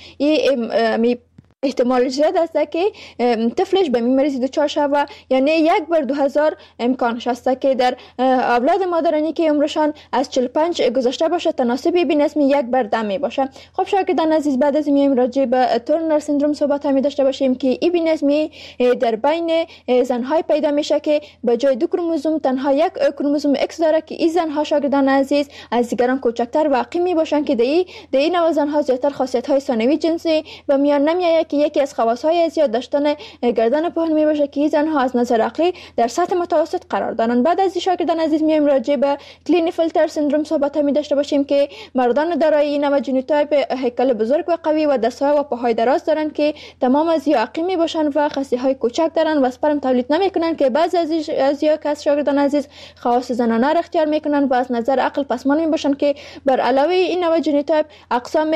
می احتمال زیاد است که طفلش به مریضی دچار شود، یعنی یک بر دو هزار امکانش است که در اولاد مادرانی که عمرشان از چهل و پنج گذشته باشه تناسب بی‌نظمی یک بر ده می باشه. خب شاگردان عزیز بعد از میایم راجع به تورنر سندروم صحبت می داشته باشیم که این بی‌نظمی در بین زنهای پیدا میشه که به جای دو کروموزوم تنها یک کروموزوم ایکس داره که این زنها شاگردان عزیز از دیگران کوچکتر واقع می باشن که در این نوع زنها زیاتر خاصیت های ثانوی جنسی و میان نمیآید که یکی از خواص‌های زیاد داشتن گردن پهن می باشه که این زنها از نظر عقلی در سطح متوسط قرار دارند. بعد از شاگردان عزیز میایم راجع به کلینیفلتر سندروم صحبت می داشته باشیم که مردان دارای این نوع ژنوتایپ هیکل بزرگ و قوی و دست‌ها و پاهای دراز دارند که تمام از یا عقلی می باشند و خصی‌های کوچک دارند و اسپرم تولید نمی‌کنند که بعضی از از یا کس شاگردان عزیز خواص زنانه را اختیار می‌کنند و از نظر عقل پسماند می باشند که بر علاوه این نوع ژنوتایپ اقسام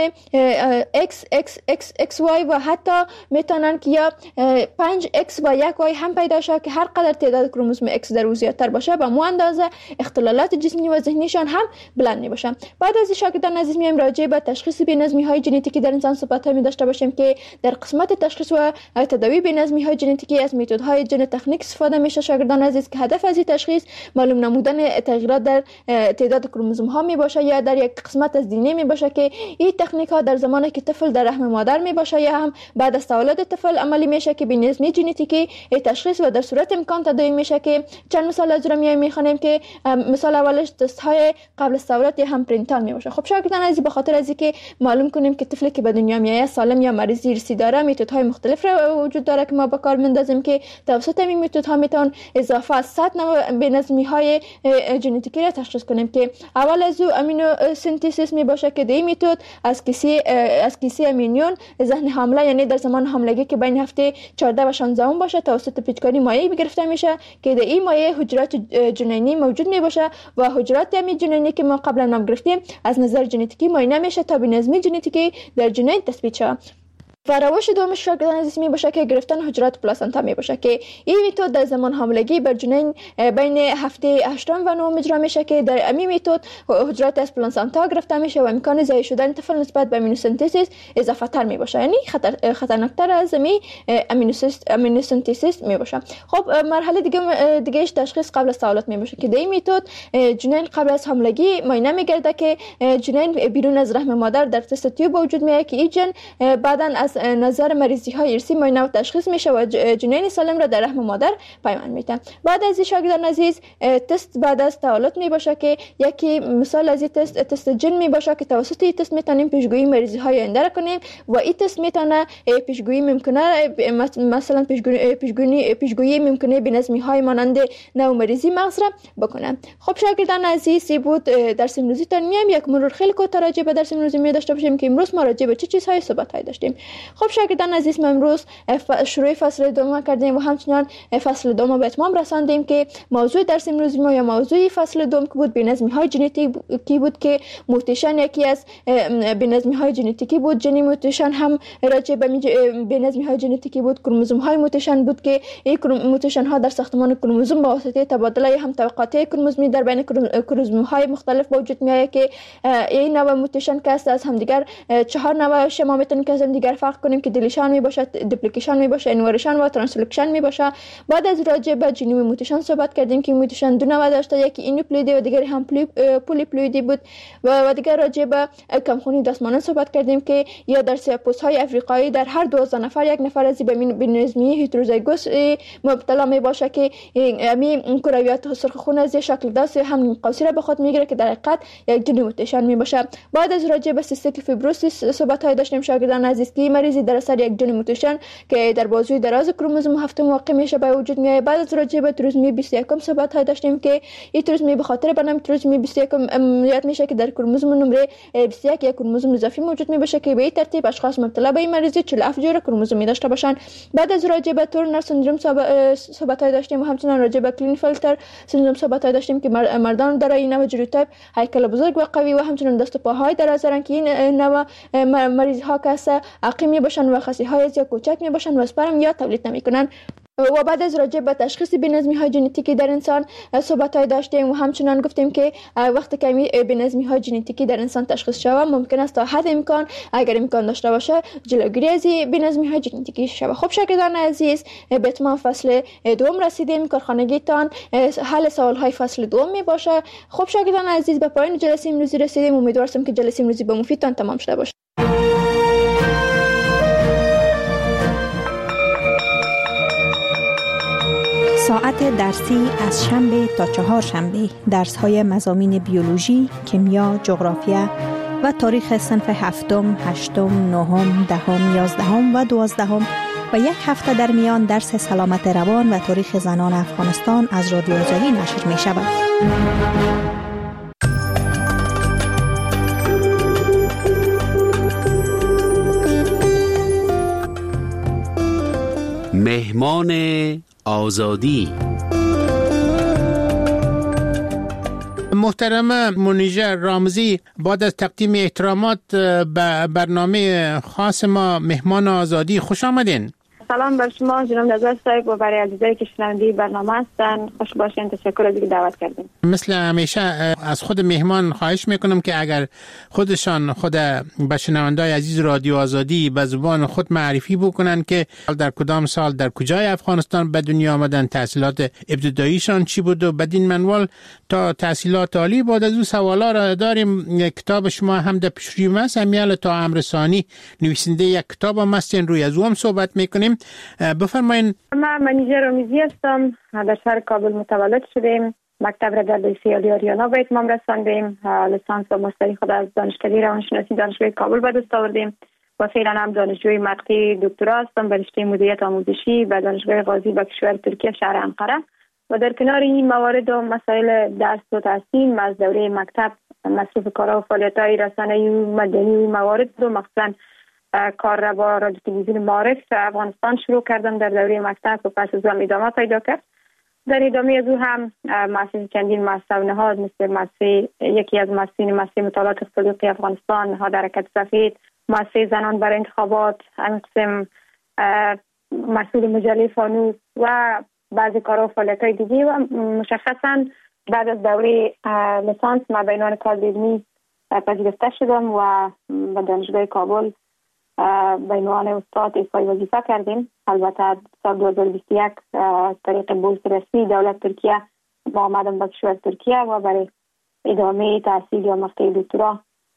ایکس ایکس ایکس ایکس وای و حتی میتونن که یا پنج ایکس و یک وای هم پیدا شه که هر قدر تعداد کروموزوم ایکس در او زیادتر باشه به مو اندازه اختلالات جسمی و ذهنیشان هم بلند می باشه. بعد از شاگردان عزیز میایم راجع به تشخیص بی‌نظمی های ژنتیکی در انسان صحبت می داشته باشیم که در قسمت تشخیص و تداوی بی‌نظمی های ژنتیکی از متدهای ژن تکنیک استفاده میشه شاگردان عزیز که هدف از این تشخیص معلوم نمودن تغییرات در تعداد کروموزوم ها می باشه یا در یک قسمت از دی ان ای می باشه که این تکنیک ها در زمانی که طفل در رحم مادر می باشه یا هم بعد از تولد طفل عملی میشه که بی‌نظمی ژنتیکی تشخیص و در صورت امکان تداوی میشه که چند مثال از رو میایم میخونیم که مثال اولش تست های قبل از تولد یا هم پرینتال میباشه. خب شاگردان عزیز به خاطر از اینکه معلوم کنیم که طفلی که به دنیا میاد سالم یا مریض ارثی داره متدهای مختلف را وجود داره که ما به کار میندازیم که توسط این متدها میتون اضافه از صد نوع بی‌نظمی های ژنتیکی را تشخیص کنیم که اول از او امینو سنتزیس میباشه که در این متد از کیسه از کیسه امینیون ذهن حامله یعنی جنینی در زمان حاملگی که بین هفته چهارده و شانزده باشه توسط پیچکاری مایع گرفته میشه که در این مایع حجرات جنینی موجود می باشه و حجرات همین جنینی که ما قبلا نام گرفتیم از نظر ژنتیکی معاینه میشه تا بینظمی ژنتیکی در جنین تثبیت شه. و روش دومش شاگردان عزیز می باشه که گرفتن حجرات پلاسنتا می باشه که این میتود در زمان حاملگی بر جنین بین هفته هشتم و نهم اجرا میشه که در این میتود حجرات از پلاسنتا گرفته میشه و امکان ضعیف شدن طفل نسبت به امینوسنتزیس اضافه تر می باشه، یعنی خطر خطرناکتر از می امینوسنتزیس می باشه. خب مرحله دیگه دیگهش تشخیص قبل از تولد می باشه که در این میتود جنین قبل از حاملگی معاینه میگرده که جنین بیرون از رحم مادر در تست تیوب وجود میاد که این جن بعداً از نظر مریضی های ارثی معاینه و تشخیص میشه و جنین سالم را در رحم مادر پیوند میده. بعد از این شاگردان عزیز تست بعد از تولد می باشه که یکی مثال از این تست تست جن می باشه که توسط این تست میتونیم پیشگویی مریضی های آینده را کنیم و این تست میتونه پیشگویی ممکنه مثلا پیشگویی پیشگویی پیشگویی ممکنه بینظمی های مانند نو مریضی مغز را بکنه. خب شاگردان عزیز ای بود درس امروزی تان میام یک مرور خیلی کوتاه راجع به درس امروزی می داشته باشیم که امروز ما راجع به چه چیزهای صحبت های داشتیم. خب شاگردان عزیز ما امروز شروع فصل دوم کردیم و همچنان فصل دوم به اتمام رساندیم که موضوع درس امروز ما یا موضوع فصل دوم که بود بینظمی های ژنتیکی بود که موتیشن یکی از بینظمی های ژنتیکی بود. جنی موتیشن هم راجع به بینظمی های ژنتیکی بود. کروموزوم های موتیشن بود که این موتیشن ها در ساختمان کروموزوم با واسطه تبادله هم طبقاتی کروموزومی در بین کروموزوم های مختلف وجود میاد که این نوع موتیشن که است از هم دیگر چهار نوع شما میتونیم که از هم دیگر فرق کنیم که دیلیشن می باشه، دوپلیکیشن می باشه، انورشن و ترانسلوکشن می باشه. بعد از راجع به جنوم موتیشن صحبت کردیم که موتیشن دو نوع داشته، یکی اینوپلویدی و دیگری هم پولیپلویدی بود و و دیگر راجع به کمخونی دستمانان صحبت کردیم که یا در سیاپوس های افریقایی در هر دوازده نفر یک نفر از به بینظمی هتروزایگوس مبتلا می باشه که می کرویات سرخ خون از شکل داس هم قوسی را به خود میگیره که در حقیقت یک جنوم موتیشن می باشه. بعد از راجع به سیستیک فیبروسیس صحبت های داشتیم شاگردان عزیز که مریضی در اثر یک جنین موتیشن که در بازوی دراز کروموزوم هفتم واقع میشه به وجود میاد. بعد از راجع به تروزمی بیست و یک صحبت های داشتیم که این تروزمی به خاطر برنامه تروزمی بیست و یک یاد میشه که در کروموزوم نمره بیست و یک یک کروموزوم اضافی موجود می باشه که به این ترتیب اشخاص مبتلا به این مریضی چهل و هفت جور کروموزومی داشته باشن. بعد از راجع به تورنر سندروم صحبت های داشتیم و همچنین راجع به کلینفلتر سندروم صحبت های داشتیم که مردان دارای این نوع جنوتایپ هیکل بزرگ و قوی و همچنین دست و پاهای دراز دارن که این نوع مریض ها که عقیمی باشن و خصی های یا کوچک می باشن و اسپرم یا تولید نمی کنن. و بعد از راجع به تشخیص بینظمی های ژنتیکی در انسان صحبت های داشتیم و همچنان گفتیم که وقتی که بینظمی های ژنتیکی در انسان تشخیص شود ممکن است تا حد امکان اگر امکان داشته باشه جلوگیری از بینظمی های ژنتیکی شود. خب شاگردان عزیز به تمام فصل دوم رسیدیم. کارخانگیتان حل سوال های فصل دوم می باشه. خب شاگردان عزیز به پایان جلسه امروزی رسیدیم. امیدوارم که جلسه امروزی به مفیدتان تمام شده باشه. ساعت درسی از شنبه تا چهار شنبه درس های مضامین بیولوژی، کیمیا، جغرافیا و تاریخ صنف هفتم، هشتم، نهم، دهم، یازدهم و دوازدهم و یک هفته در میان درس سلامت روان و تاریخ زنان افغانستان از رادیو آزادی نشر می شود. مهمان آزادی. محترم منیژه رامزی، بعد از تقدیم احترامات به برنامه خاص ما مهمان آزادی خوش آمدین. سلام بر شما جناب نظر صاحب و برای عزیزایی که شنونده برنامه هستن. خوش باشین. تشکر از اینکه دعوت کردین. مثل همیشه از خود مهمان خواهش میکنم که اگر خودشان خود به شنونده‌های عزیز رادیو آزادی به زبان خود معرفی بکنن که در کدام سال در کجای افغانستان به دنیا آمدن، تحصیلات ابتداییشان چی بود و بدین منوال تا تحصیلات عالی. بعد از او سوالا را داریم. کتاب شما هم در پیشروی است، امیال تا امر ثانی نویسنده یک کتاب هم هستین، روی از او هم صحبت میکنیم. بفرمایید. من منیژه رامزی هستم. در شهر کابل متولد شدیم. مکتب را در لیسه عالی آریانا به اتمام رساندیم. لیسانس و ماستری خود از دانشکده روانشناسی دانشگاه کابل به دست آوردیم و فعلا هم دانشجوی مقطع دکترا هستم به رشته مدیریت آموزشی به دانشگاه غازی به کشور ترکیه شهر انقره و در کنار این موارد و مسائل درس و تحصیل از دوره مکتب مصروف کارها و فعالیت‌های رسانه‌ای و مدنی موارد و مخصوصاً کار را با رادیو تلویزیون معارف افغانستان شروع کردم در دوره مکتب و پس از آن ادامه پیدا کرد. در ادامه از او هم مؤسسه چندین مؤسسه و نهاد مثل مؤسسه یکی از مؤسسین مؤسسه مطالعات اقتصادی افغانستان، نهاد حرکت سفید، مؤسسه زنان برای انتخابات، همین قسم مسئول مجله فانوس و بعضی کارها و فعالیت‌های دیگه و مشخصاً بعد از دوره لیسانس ما به عنوان کادر علمی پذیرفته شدم و به دانشگاه کابل به عنوان استاد ایفای وظیفه کردیم. البته سال دو هزار و بیست و یک طریق بورس رسمی دولت ترکیه با آمدم به کشور ترکیه و برای ادامه تحصیل یا مقطع دکترا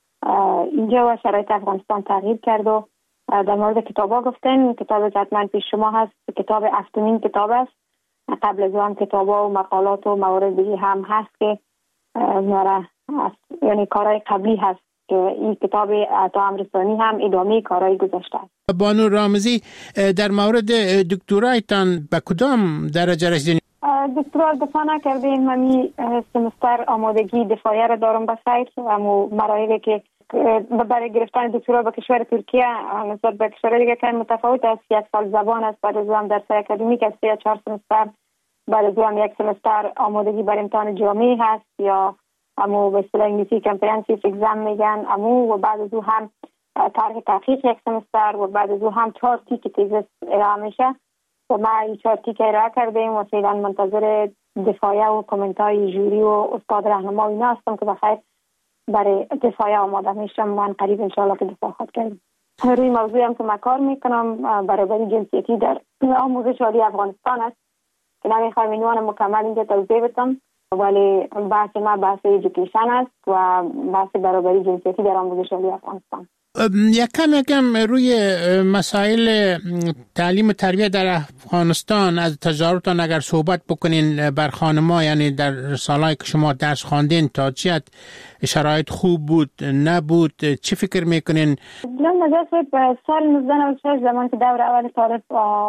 اینجا و شرایط افغانستان تغییر کرد و در مورد کتابا گفتن. کتاب حتما پیش شما هست، کتاب هفتمین کتاب است. قبل از آن کتابا و مقالات و موارد دیگه هم هست که ناره یعنی کارهای قبلی هست که این کتاب عطا امرسانی هم ادامه کارهای گذشته است. بانو رامزی، در مورد دکترایتان به کدام درجه رسیدین؟ دکترا دفاع نکردیم. همی سمستر آمادگی دفاعیه را دارم به خیر. اما مراحلی که برای گرفتن دکترا به کشور ترکیه نسبت به کشور دیگه که متفاوت است. یک سال زبان است، بعد از آن درس اکادمیک است، یا چهار سمستر، بعد از آن یک سمستر آمادگی برای امتحان جامعی هست یا امو به اصطلاح انگلیسی کامپرهنسیو اگزم میگن امو و بعد از او هم طرح تحقیق یک سمستر و بعد از او هم چهار تیک تیزس ارائه میشه و ما این چهار تیک ارائه کردیم و فعلا منتظر دفاعیه و کامنت های جوری و استاد راهنما اینا هستم که بخیر برای دفاعیه آماده میشم. من قریب انشاءالله که دفاع خواهد کردم. روی موضوعی هم که من کار میکنم برابری جنسیتی در آموزش عالی افغانستان است که نمیخوایم اینوان مکمل اینجا توضیح بدم، ولی بحث ما بحث ایژوکیشن است و بحث برابری جنسیتی در آموزش عالی افغانستان. یک کم یکم روی مسائل تعلیم و تربیت در افغانستان از تجاربتان اگر صحبت بکنین بر خانم‌ها، یعنی در سالهایی که شما درس خواندین تا چی شرایط خوب بود نبود، چی فکر میکنین؟ من نظر به سال نوزده نود و شش زمان که دور اول طالب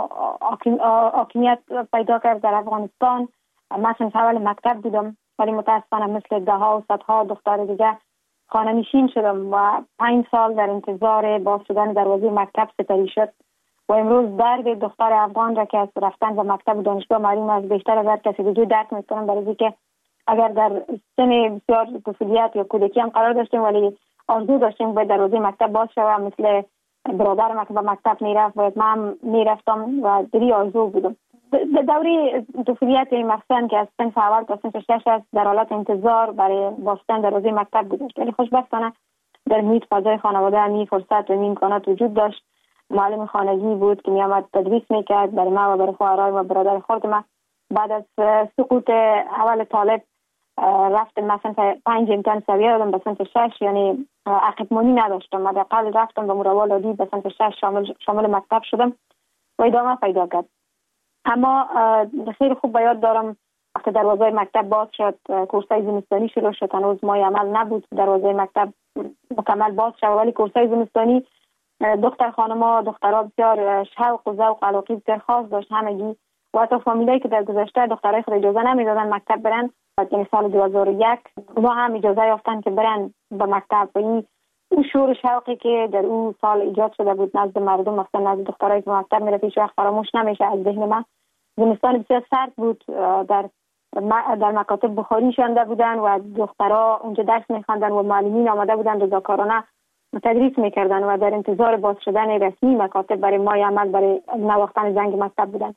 حاکمیت پیدا کرد در افغانستان، مثلا اول مکتب بودم ولی متاسفانه مثل ده ها و صدها دختر دیگه خانه نشین شدم و پنج سال در انتظار باز شدن دروازه مکتب سپری شد و امروز درد دختر افغان را که از رفتن به مکتب و دانشگاه معلوم از بیشتر از هر کسی دیگه درک میکنم، برای اینکه اگر در سن بسیار طفولیت یا کودکی هم قرار داشتیم ولی آرزو داشتیم باید دروازه مکتب باز شود، مثل برادرم که به مکتب میرفت باید من میرفتم و دری آرزو بودم. در دوره طفولیت یعنی مخصوصا که از صنف اول تا صنف شش است در حالت انتظار برای بستن دروازه مکتب گذاشت، ولی خوشبختانه در محیط فضای خانواده همی فرصت و این امکانات وجود داشت. معلم خانگی بود که می آمد تدریس میکرد برای ما و برای خواهرای و برادر خود ما. بعد از سقوط اول طالب رفتم مثلا پنج امتحان سویه دادم به صنف شش، یعنی عقب مانی نداشتم، حداقل رفتم به مروال عادی به صنف شش شامل شامل مکتب شدم و ادامه پیدا کرد. اما خیلی خوب به یاد دارم وقتی دروازه مکتب باز شد، کورسای زمستانی شروع شد، هنوز ماه عمل نبود دروازه مکتب مکمل باز شد، ولی کورسای زمستانی دختر خانما دخترها بسیار شوق و ذوق علاقه بسیار خاص داشت همگی و حتی فامیلایی که در گذشته دخترای خود اجازه نمیدادن مکتب برن، یعنی سال دو هزار و یک ما هم اجازه یافتن که برن به مکتب و این اون شور شوقی که در اون سال ایجاد شده بود نزد مردم، مثلا نزد دخترایی که مکتب میرفت هیچ وقت فراموش نمیشه از ذهن من. زمستان بسیار سرد بود، در در مکاتب بخاری شانده بودن و دخترها اونجا درس میخواندن و معلمین آمده بودن رضاکارانه تدریس میکردن و در انتظار باز شدن رسمی مکاتب برای ماه عمل برای نواختن زنگ مکتب بودن.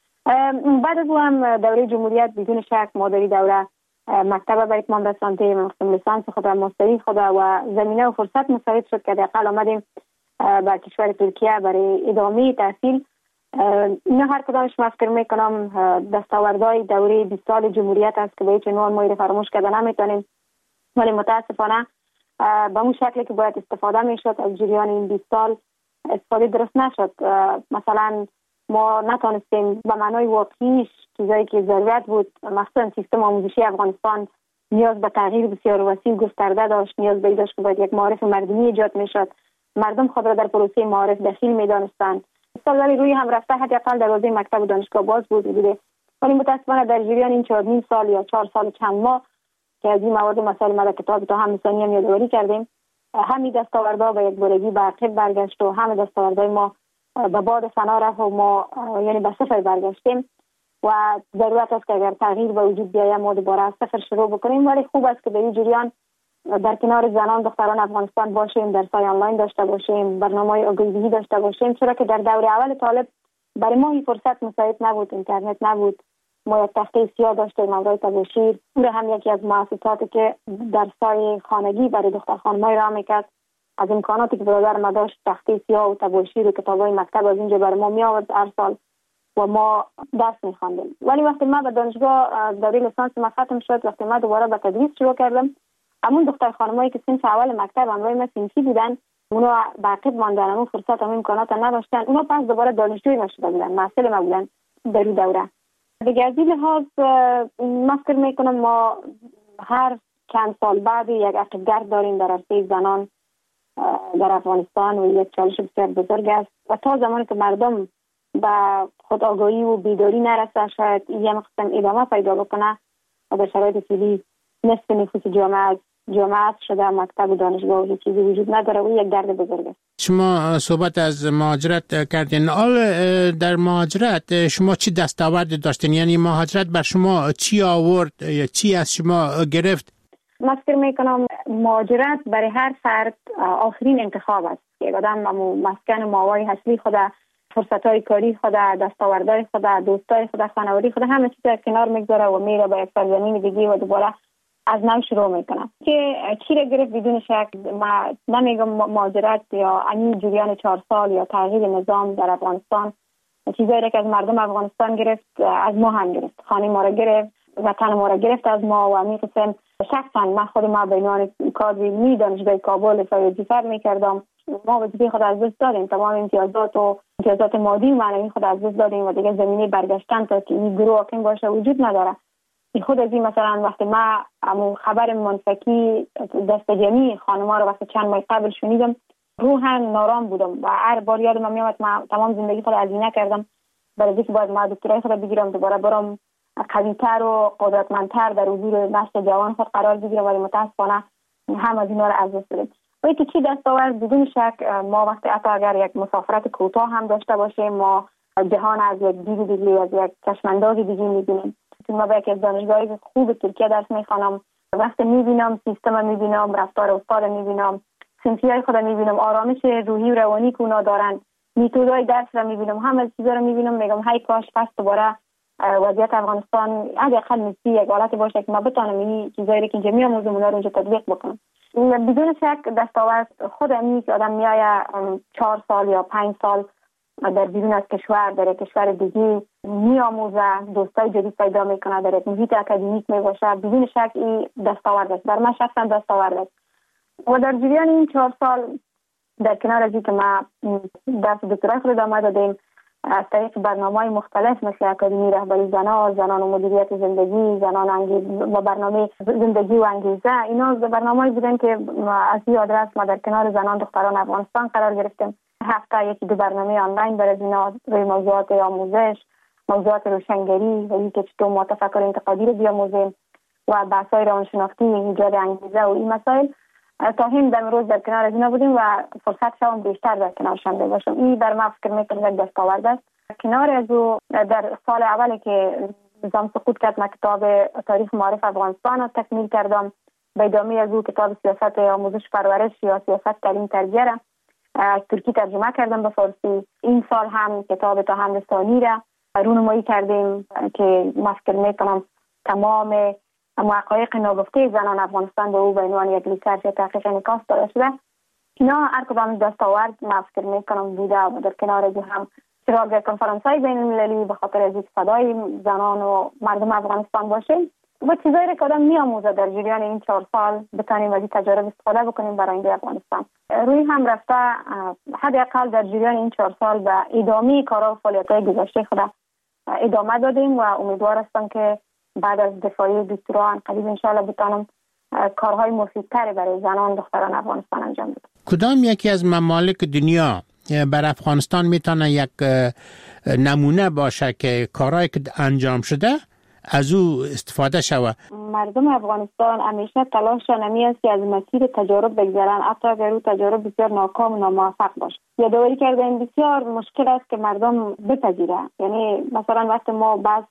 بعد از اون هم دوره جمهوریت بدون شک مادری دوره مکتب برای اتمام رساندیم، مقسم لیسانس خود و ماستری خود و زمینه و فرصت مساعد شد که دقیقا آمدیم به کشور ترکیه برای ادامه تحصیل. اینا هر کدامش من فکر میکنم دستاوردهای دوره بیست سال جمهوریت است که به هیچ عنوان ما فراموش کرده نمیتونیم، ولی متاسفانه به اون شکلی که باید استفاده میشد از جریان این بیست سال استفاده درست نشد. مثلا ما نتونستیم به معنای واقعیش چیزایی که ضرورت بود، مثلا سیستم آموزشی افغانستان نیاز به تغییر بسیار وسیع گسترده داشت، نیاز به داشت که باید یک معارف مردمی ایجاد میشد، مردم خود را در پروسه معارف دخیل میدانستند. ولی روی هم رفته حداقل دروازه مکتب و دانشگاه باز بود بوده، ولی متاسفانه در جریان این چهار نیم سال یا چهار سال چند ماه که از این مواد مسائل ما در کتاب تا هم ثانی هم یادآوری کردیم همین دستاوردها به یک بارگی به عقب برگشت و همه دستاوردهای ما به باد فنا رفت و ما یعنی به صفر برگشتیم و ضرورت است که اگر تغییر به وجود بیاید ما دوباره از صفر شروع بکنیم. ولی خوب است که به این جریان در کنار زنان دختران افغانستان باشیم، درس‌های آنلاین داشته باشیم، برنامه‌های آگاهی داشته باشیم، چرا که در دور اول طالب برای ما این فرصت مساعد نبود، اینترنت نبود، ما یک تخته سیاه داشتیم مورای تباشیر. اون هم یکی از مؤسساتی که درس‌های خانگی برای دختر خانم‌ها را میکرد. از امکاناتی که برادر ما داشت تخته سیاه و تباشیر و کتاب‌های مکتب از اینجا برای ما می آورد هر سال و ما درس می‌خواندیم. ولی وقتی ما به دانشگاه دوره لیسانس ما ختم شد، وقتی ما دوباره به تدریس شروع کردم، همون دختر خانمایی که صنف اول مکتب همراه ما صنفی بودن، اونا باقی ماندن، اون فرصت همون امکانات نداشتن، اونا پس دوباره دانشجوی نشده بودن، محصل ما بودن در این دوره. دیگه از این لحاظ من فکر میکنم ما هر چند سال بعد یک عقب‌گرد داریم در عرصه زنان در افغانستان و یک چالش بسیار بزرگ است و تا زمانی که مردم به خود آگاهی و بیداری نرسه شاید این قسم ادامه پیدا بکنه و در شرایط فعلی نصف نفوس جامعه جامعه شده مکتب و دانشگاه و هیچ چیزی وجود نداره و یک درد بزرگ است. شما صحبت از مهاجرت کردین. حال در مهاجرت شما چی دستاورد داشتین؟ یعنی مهاجرت بر شما چی آورد یا چی از شما گرفت؟ من فکر میکنم مهاجرت برای هر فرد آخرین انتخاب است که آدم مسکن ماوای اصلی خود، فرصت‌های کاری خود، دستاوردهای خود، دوستای خود، خانوادگی خود همه چیز کنار میگذاره و میره به یک سرزمین دیگه و دوباره از نو شروع میکنم که چی را گرفت بدون شک. ما نمیگم مهاجرت یا این جریان چهار سال یا تغییر نظام در افغانستان چیزایی را که از مردم افغانستان گرفت از ما هم گرفت، خانه ما را گرفت، وطن ما را گرفت از ما و می قسم شخصا من خود ما به عنوان کادر علمی دانشگاه کابل وظیفه میکردم، ما وظیفه خود از دست دادیم، تمام امتیازات و امتیازات مادی و معنوی خود از دست دادیم و دیگه زمینه برگشتن تا که این گروه حاکم باشه وجود نداره. خود از این مثلا وقتی ما امو خبر منفکی دست جمعی خانم‌ها رو وقتی چند ماه قبل شنیدم روحاً نارام بودم و هر بار یادم میاد ما تمام زندگی خود هزینه کردم برای اینکه باید ما دکترای خود بگیرم دوباره برام قوی‌تر و قدرتمندتر در حضور نسل جوان خود قرار بگیرم ولی متاسفانه هم از اینا رو از دست دادیم. ولی که چی دستاورد بدون شک ما وقتی حتی اگر یک مسافرت کوتاه هم داشته باشیم ما جهان از یک دید دیگه از یک چشمانداز دیگه می‌بینیم. ما با یکی از دانشگاه‌های خوب ترکیه درس می‌خوانم، وقتی می‌بینم سیستم می‌بینم، رفتار استاد می‌بینم، صنفی‌های خود می‌بینم، آرامش روحی و روانی که اونا دارن، متدای درس را می‌بینم، همه چیزا رو می‌بینم، میگم هی کاش پس دوباره وضعیت افغانستان حداقل مثل یک حالت باشه که ما بتونم این چیزایی که اینجا می‌آموزم اونا رو اینجا تطبیق بکنم. بدون شک دستاورد خود همین که آدم میآید چهار سال یا پنج سال در بیرون از کشور در کشور دیگه میآموزه، دوستای جدید پیدا میکنه، در یک محیط اکادمیک میباشه، بدون شک این دستاورد است. در من شخصا دستاورد است. و در جریان این چهار سال در کنار از اینکه ما درس دکترای خود ادامه دادیم از طریق برنامه‌های مختلف مثل اکادمی رهبری زنان، زنان و مدیریت زندگی، زنان انگیزه و برنامه زندگی و انگیزه، اینا برنامه‌ای بودن که از این آدرس ما در کنار زنان دختران افغانستان قرار گرفتیم. هفته یکی دو برنامه آنلاین برای اینا روی موضوعات آموزش، موضوعات روشنگری و اینکه چطور ما تفکر انتقادی رو بیاموزیم و بحث‌های روانشناختی، ایجاد انگیزه و این مسائل تا هم در روز در کنار از اینا بودیم و فرصت شام بیشتر در کنارشان باشم. این بر ما فکر میکنم یک دستاورد است. کنار از او در سال اولی که نظام سقوط کرد من کتاب تاریخ معارف افغانستان رو تکمیل کردم. به ادامه از او کتاب سیاست آموزش پرورش یا سیاست تعلیم تربیه را از ترکی ترجمه کردم به فارسی. این سال هم کتاب تا حمل ثانی را رونمایی کردیم که من فکر میکنم تمام حقایق ناگفته زنان افغانستان به او به عنوان یک ریسرچ تحقیق انعکاس داده شده. اینا هر کدام دستاورد من فکر میکنم بوده و در کنار از هم چراغ کنفرانس‌های بین المللی به خاطر از صدای زنان و مردم افغانستان باشه و چیزایی که آدم میآموزه در جریان این چهار سال بتونیم از این تجارب استفاده بکنیم برای آینده افغانستان. روی هم رفته حداقل در جریان این چهار سال به ادامه کارها و فعالیت‌های گذشته خود ادامه دادیم و امیدوار هستم که بعد از دفاعی دکترا قریب انشاءالله بتونم کارهای مفیدتری برای زنان دختران افغانستان انجام بدم. کدام یکی از ممالک دنیا بر افغانستان میتونه یک نمونه باشه که کارهایی که انجام شده از او استفاده شود. مردم افغانستان همیشه تلاششان همی است که از مسیر تجارب بگذرن، حتی اگر او تجارب بسیار ناکام و ناموفق باشه. یادآوری کردن بسیار مشکل است که مردم بپذیره. یعنی مثلا وقتی ما بحث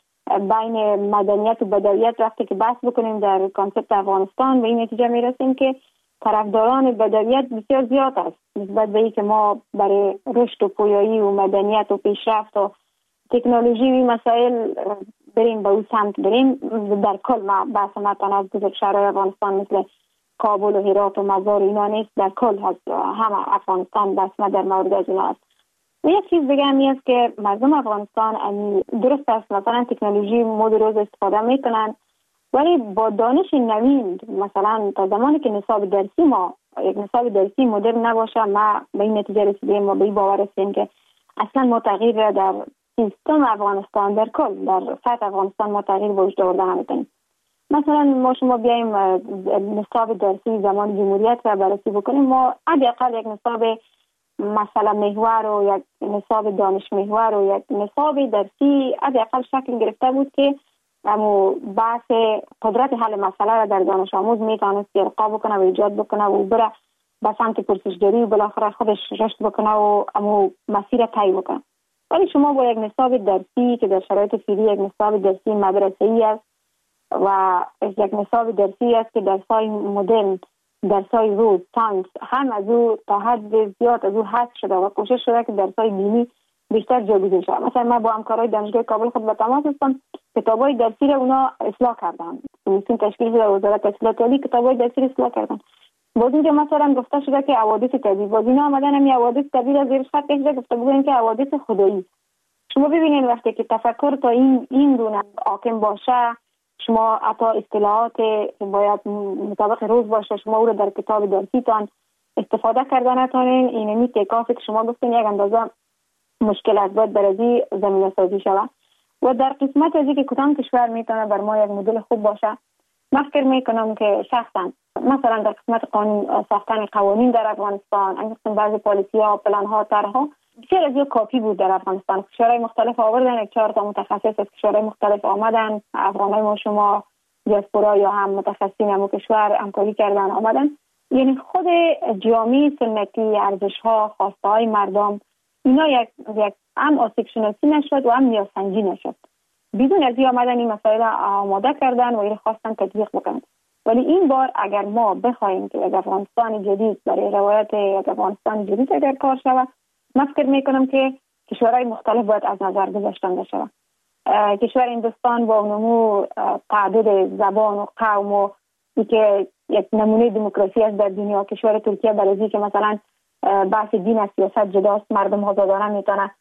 بین مدنیت و بدویت وقتی که بحث بکنیم در کانسپت افغانستان، به این نتیجه میرسیم که طرفداران بدویت بسیار زیاد است نسبت به اینکه ما برای رشد و پویایی و مدنیت و پیشرفت و تکنولوژی و مسائل بریم به اون سمت بریم. در کل ما بحث ما از بزرگ شهرهای افغانستان مثل کابل و هرات و مزار اینا نیست، در کل هست همه افغانستان بحث ما در مورد از اینا است. و یک چیز دیگه همی است که مردم افغانستان درست است مثلا تکنولوژی مد روز استفاده میکنن، ولی با دانش نوین مثلا تا زمانی که نصاب درسی ما یک نصاب درسی مدرن نباشه، ما به این نتیجه رسیدیم و به این باور رسیدیم که اصلا ما تغییر در سیستم افغانستان در کل در سطح افغانستان ما تغییر به وجود آورده نمیتونیم. مثلا ما شما بیایم نصاب درسی زمان جمهوریت را بررسی بکنیم، ما حداقل یک نصاب مثلا محور و یک نصاب دانش محور و یک نصاب درسی حداقل شکل گرفته بود که امو بحث قدرت حل مسئله را در دانش آموز میتونست ارقا بکنه و ایجاد بکنه و بره به سمت پرسشگری و بالاخره خودش رشد بکنه و امو مسیر طی بکنه. ولی شما با یک نصاب درسی که در شرایط فعلی یک نصاب درسی مدرسه‌ای است و یک نصاب درسی است که درس‌های مدرن، درس‌های روز، ساینس هم از او تا حد زیاد از او حذف شده و کوشش شده که درس‌های دینی بیشتر جایگزین شود. مثلا ما با همکارای دانشگاه کابل خود به تماس هستم، کتابای درسی را اونا اصلاح کردن. کمیسیون تشکیل شده وزارت اطلاعات عالی کتابای درسی را اصلاح کردن. باز اینجا مثلا گفته شده که حوادث طبیعی، باز اینا آمدن همین حوادث طبیعی را زیر خط کشیده گفته بودن که حوادث خدایی. شما ببینید وقتی که تفکر تا این این گونه حاکم باشه، شما حتی اصطلاحات باید مطابق روز باشه، شما او را در کتاب درسیتان استفاده کردن نتونین، اینمی تکافی که شما گفتین یک اندازه مشکل است، باید برازی زمینه سازی شود. و در قسمت از اینکه کدام کشور میتونه بر ما یک مدل خوب باشه، من فکر میکنم که شخصا مثلا در قسمت قانون ساختن قوانین در افغانستان، انگشتن بعضی پالیسی ها، پلان ها، طرحها بسیار از یک کافی بود در افغانستان. کشورهای مختلف آوردن، یک چهار تا متخصص از کشورهای مختلف آمدن، افغانای ما شما دیاسپورا یا هم متخصصین همون کشور همکاری کردن آمدن. یعنی خود جامعه سنتی، ارزش ها، خواسته های مردم اینا یک یک هم آسیب شناسی نشد و هم نیازسنجی نشد. بدون از این آمدن این مسائل آماده کردن و این خواستن تطبیق بکنن. ولی این بار اگر ما بخوایم که یک افغانستان جدید برای روایت یک افغانستان جدید اگر کار شود، من فکر میکنم که کشورهای مختلف باید از نظر گذاشته شود. کشور هندوستان با نمو تعدد زبان و قوم و که یک نمونه دموکراسی است در دنیا، کشور ترکیه برای که مثلا بحث دین از سیاست جداست، مردم آزادانه میتونه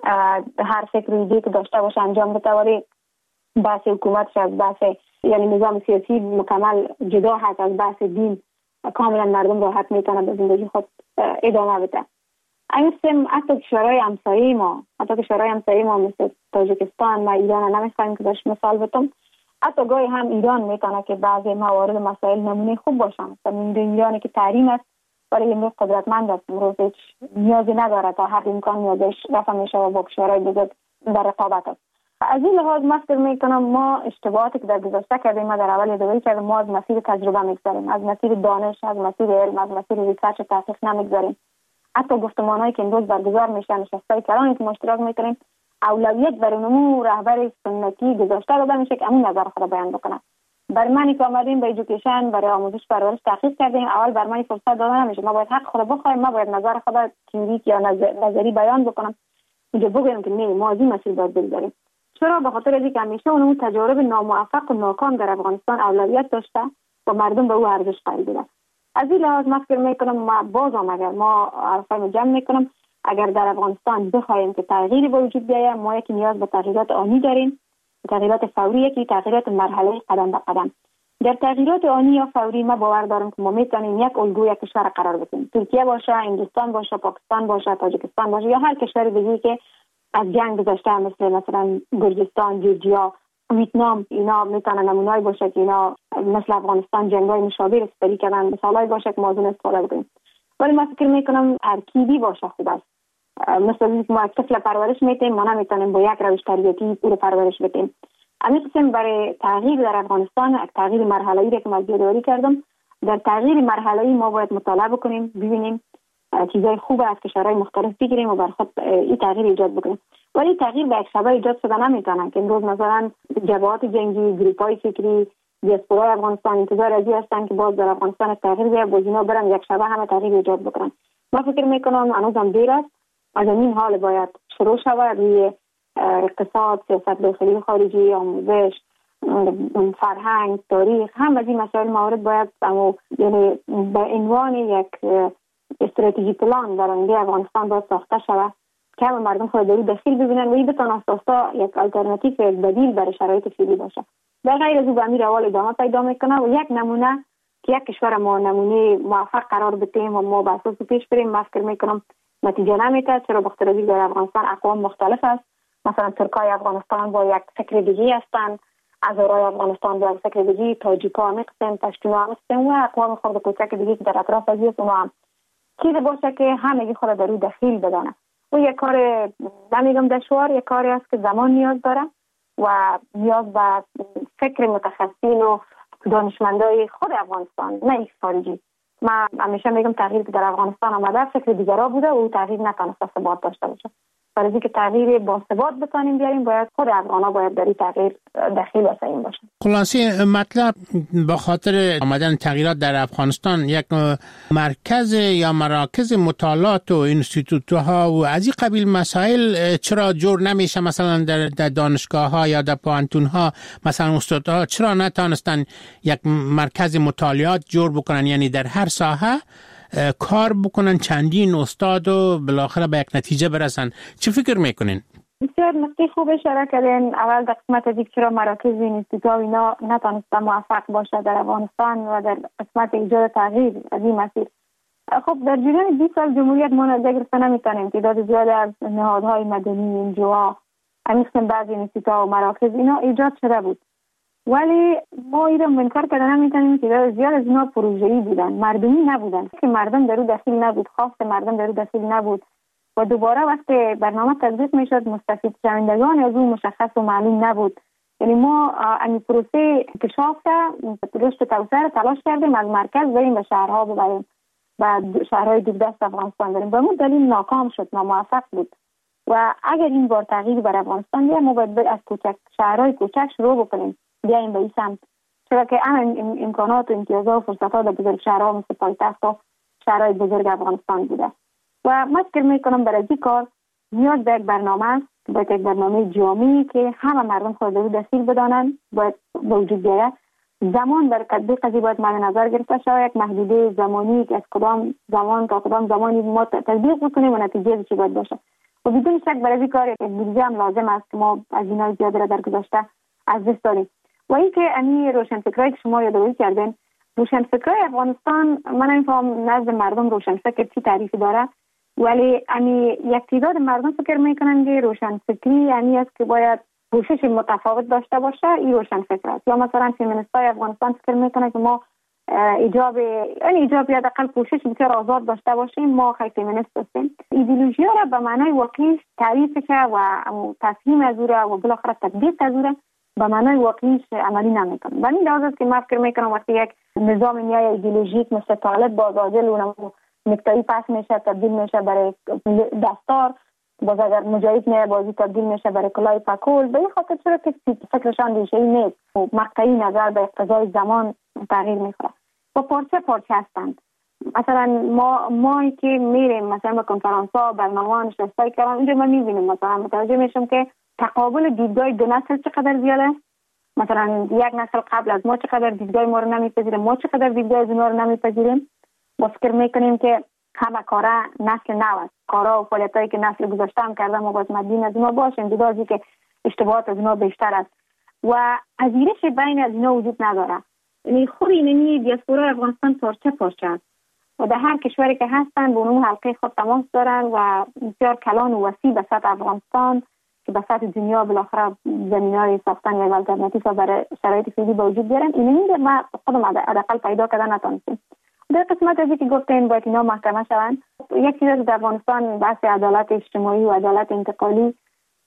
هر فکر و ایده که داشته باشه انجام بده، ولی بحث حکومتش از بحث یعنی نظام سیاسی مکمل جدا هست از بحث دین، کاملا مردم راحت میتونه به زندگی خود ادامه بده. این حتی کشورهای همسایه ما حتی کشورهای همسایه ما مثل تاجیکستان و ایران نمیخوایم که داشت مثال بتم، حتی گاهی هم ایران میتونه که بعضی موارد مسائل نمونه خوب باشن. مثلا ایرانی که تحریم است ولی امروز قدرتمند است، امروز هیچ نیازی نداره تا هر امکان نیازش رفع میشه و با کشورهای دیگه در رقابت است. از این لحاظ من فکر میکنم ما اشتباهاتی که در گذشته کردیم، ما در اول یادآوری کردیم، ما از مسیر تجربه میگذاریم، از مسیر دانش، از مسیر علم، از مسیر ریسرچ و تحقیق نمیگذاریم. حتی گفتمانهایی که امروز برگزار میشن، نشستهای کلانی که ما اشتراک میکنیم، اولویت بر نمو رهبر سنتی گذاشته داده میشه که همون نظر خود بیان بکنه. بر منی که آمدیم به ایژوکیشن برای آموزش پرورش تحقیق کردیم، اول بر منی فرصت داده نمیشه، ما باید حق خود بخوایم، ما باید نظر خود تئوریک یا نظری بیان بکنم، اینجا بگیم که نه ما از این مسیر باید بگذاریم. چرا؟ به خاطر اینکه همیشه اون تجارب ناموفق و ناکام در افغانستان اولویت داشته و مردم به او ارزش قائل بودند. از این لحاظ من فکر میکنم ما بازم اگر ما حرفای جمع میکنم، اگر در افغانستان بخوایم که تغییری به وجود بیاید، ما یکی نیاز به تغییرات آنی داریم، تغییرات فوری، یکی تغییرات مرحله قدم به قدم. در تغییرات آنی یا فوری ما باور دارم که ما میتونیم یک الگوی کشور قرار بدیم، ترکیه باشه، هندوستان باشه، پاکستان باشه، تاجیکستان باشه یا هر کشور دیگه‌ای که از جنگ گذشته مثل مثلا گرجستان، جورجیا، ویتنام، اینا میتونن نمونه‌ای باشه که اینا مثل افغانستان جنگ‌های مشابه رسیدگی کردن، مثالایی باشه که ما از اون استفاده کنیم. ولی من فکر میکنم ترکیبی باشه خوب است. مثلا ما طفل پرورش میتیم، ما نمیتونیم با یک روش تربیتی او رو پرورش بدیم. همین قسم برای تغییر در افغانستان، یک تغییر مرحله‌ای را که ما جلوگیری کردم، در تغییر مرحله‌ای ما باید مطالعه بکنیم، ببینیم چیزای خوب است که کشورهای مختلف بگیریم و بر خود این تغییر ایجاد بکنیم. ولی تغییر به یک شبه ایجاد شده نمیتونه که امروز مثلا جبهات جنگی، گروپ‌های فکری، دیاسپورای افغانستان انتظار ازی هستن که باز در افغانستان تغییر بیاد، باز اینا برن یک شبه همه تغییر ایجاد بکنن. ما فکر میکنم هنوزم دیر است. از این حال باید شروع شود روی اقتصاد، سیاست داخلی خارجی، آموزش، فرهنگ، تاریخ، هم از این مسائل موارد باید یعنی به عنوان یک استراتژی پلان در آینده افغانستان باید ساخته شود که همه مردم خود در داخل ببینن و این بتونه اساسا یک آلترناتیو، یک بدیل برای شرایط فعلی باشه. در غیر از او به امیر اول ادامه پیدا میکنه و یک نمونه که یک کشور ما نمونه موفق قرار بدیم و ما به اساس پیش بریم، من فکر میکنم نتیجه نمیده، چرا بخاطر در افغانستان اقوام مختلف است. مثلا ترکای افغانستان با یک فکر دیگه هستند، هزارای افغانستان با یک فکر دیگه، تاجیکا هم قسم، پشتونا هم قسم و اقوام خود کوچک دیگه که در اطراف از است اونا هم چیزی باشه که همگی خود در او دخیل بدانه. و یک کار نمیگم دشوار، یک کاری است که زمان نیاز داره و نیاز به فکر متخصصین و دانشمندای خود افغانستان، نه یک خارجی. من همیشه میگم تغییر در افغانستان آمده فکر دیگرا بوده و تغییر نتونسته ثبات داشته باشه. برای اینکه تغییر با ثبات بتونیم بیاریم باید خود افغانا باید در این تغییر دخیل و سعیم باشه. خلاصه مطلب به خاطر آمدن تغییرات در افغانستان یک مرکز یا مراکز مطالعات و انستیتوت ها و از این قبیل مسائل چرا جور نمیشه؟ مثلا در دانشگاه ها یا در پوهنتون ها مثلا استادها چرا نتونستن یک مرکز مطالعات جور بکنن، یعنی در هر ساحه کار بکنن، چندین استاد و بالاخره به یک نتیجه برسن؟ چه فکر میکنین؟ بسیار نکته خوب اشاره کردین. اول در قسمت دیگه چرا مراکز انستیتوت اینا نتونسته موفق باشه در افغانستان و در قسمت ایجاد تغییر از این مسیر. خب در جریان بیست سال جمهوریت ما نتیجه گرفته نمیتونیم. تعداد زیاد از نهادهای مدنی، انجوها، همیشه بعضی انستیتوت و مراکز اینا ایجاد شده بود، ولی ما ایرا منکر کردن نمیتونیم که زیاد از اینا پروژه‌ای بودن، مردمی نبودن، که مردم درو داخل نبود، خواست مردم درو داخل نبود و دوباره وقتی برنامه تطبیق میشد مستفید شوندگان از اون مشخص و معلوم نبود. یعنی ما این پروسه انکشاف رشد توسعه تلاش کردیم از مرکز بریم به شهرها ببریم و شهرهای دوردست افغانستان بریم، به اون دلیل ناکام شد، ناموفق بود. و اگر این بار تغییر بر افغانستان بیایم ما باید از کوچک شهرهای کوچک شروع بکنیم بیاییم به این سمت، چرا که هم امکانات و امتیازات و فرصت‌ها در بزرگ شهرها مثل پایتخت و شهرهای بزرگ افغانستان بوده و من فکر میکنم برای این کار نیاز به یک برنامه است، باید یک برنامه جامعی که همه مردم خود رو دخیل بدانند باید وجود بیاید. زمان برای تطبیق از باید مد نظر گرفته شود، یک محدوده زمانی که از کدام زمان تا کدام زمانی ما تطبیق بکنیم و نتیجه چی باید باشه و بدون شک برای این کار یک بودجه هم لازم است که ما از اینای زیاد را در گذشته از دست داریم. و این که امی روشنفکرایی که شما یادآوری کردین، روشنفکرای افغانستان من نمیفهم نزد مردم روشنفکر چی تعریفی داره، ولی امی یک تعداد مردم فکر میکنن که روشنفکری یعنی است که باید پوشش متفاوت داشته باشه، این روشنفکر است. یا مثلا فمینیستای افغانستان فکر میکنن که ما ایجاب یعنی ایجاب یا حداقل پوشش بسیار آزاد داشته باشیم، ما خیلی فمینیست هستیم. ایدئولوژی را به معنای واقعی تعریف کرد و تفهیم از او را و بالاخره تطبیق از او را به معنای واقعیش عملی نمیکنه. و این لحاظ است که من فکر میکنم وقتی یک نظام نیای ایدئولوژیک مثل طالب باز عادل و نکتایی پس میشه تبدیل میشه برای دستار، باز اگر مجاهد نه بازی تبدیل میشه برای کلاه پکول، به این خاطر چرا که فکرشان ریشه‌ای نیست و مقطعی نظر به اقتضای زمان تغییر میخوره و پارچه پارچه هستند. مثلا ما ما که میریم مثلا به کنفرانس ها برنامه نشستای کردن اینجا ما میبینیم مثلا متوجه میشم که تقابل دیدگاه دو نسل چقدر زیاده است. مثلا یک نسل قبل از ما چقدر دیدگاه ما رو نمیپذیره، ما چقدر دیدگاه از اونا رو نمیپذیریم و فکر میکنیم که همه کارا نسل نو است، کارا و فعالیتایی که نسل گذشته هم کردن ما باید مدین از اونا باشیم، جدا از اینکه اشتباهات از اونا بیشتر است و پذیرش بین از اینا وجود نداره. یعنی خود اینمی دیاسپورای افغانستان پارچه پارچه است و در هر کشوری که هستن به اون حلقه خود تماس دارن و بسیار کلان و وسیع به سطح افغانستان که به سطح دنیا بالاخره زمینه‌های ساختن یک آلترناتیو برای شرایط فعلی به وجود بیارن. اینمی ما خودم حداقل پیدا کردن نتونستیم. در قسمت از اینکه گفتین باید اینا محکمه شوند، یک چیز در افغانستان بحث عدالت اجتماعی و عدالت انتقالی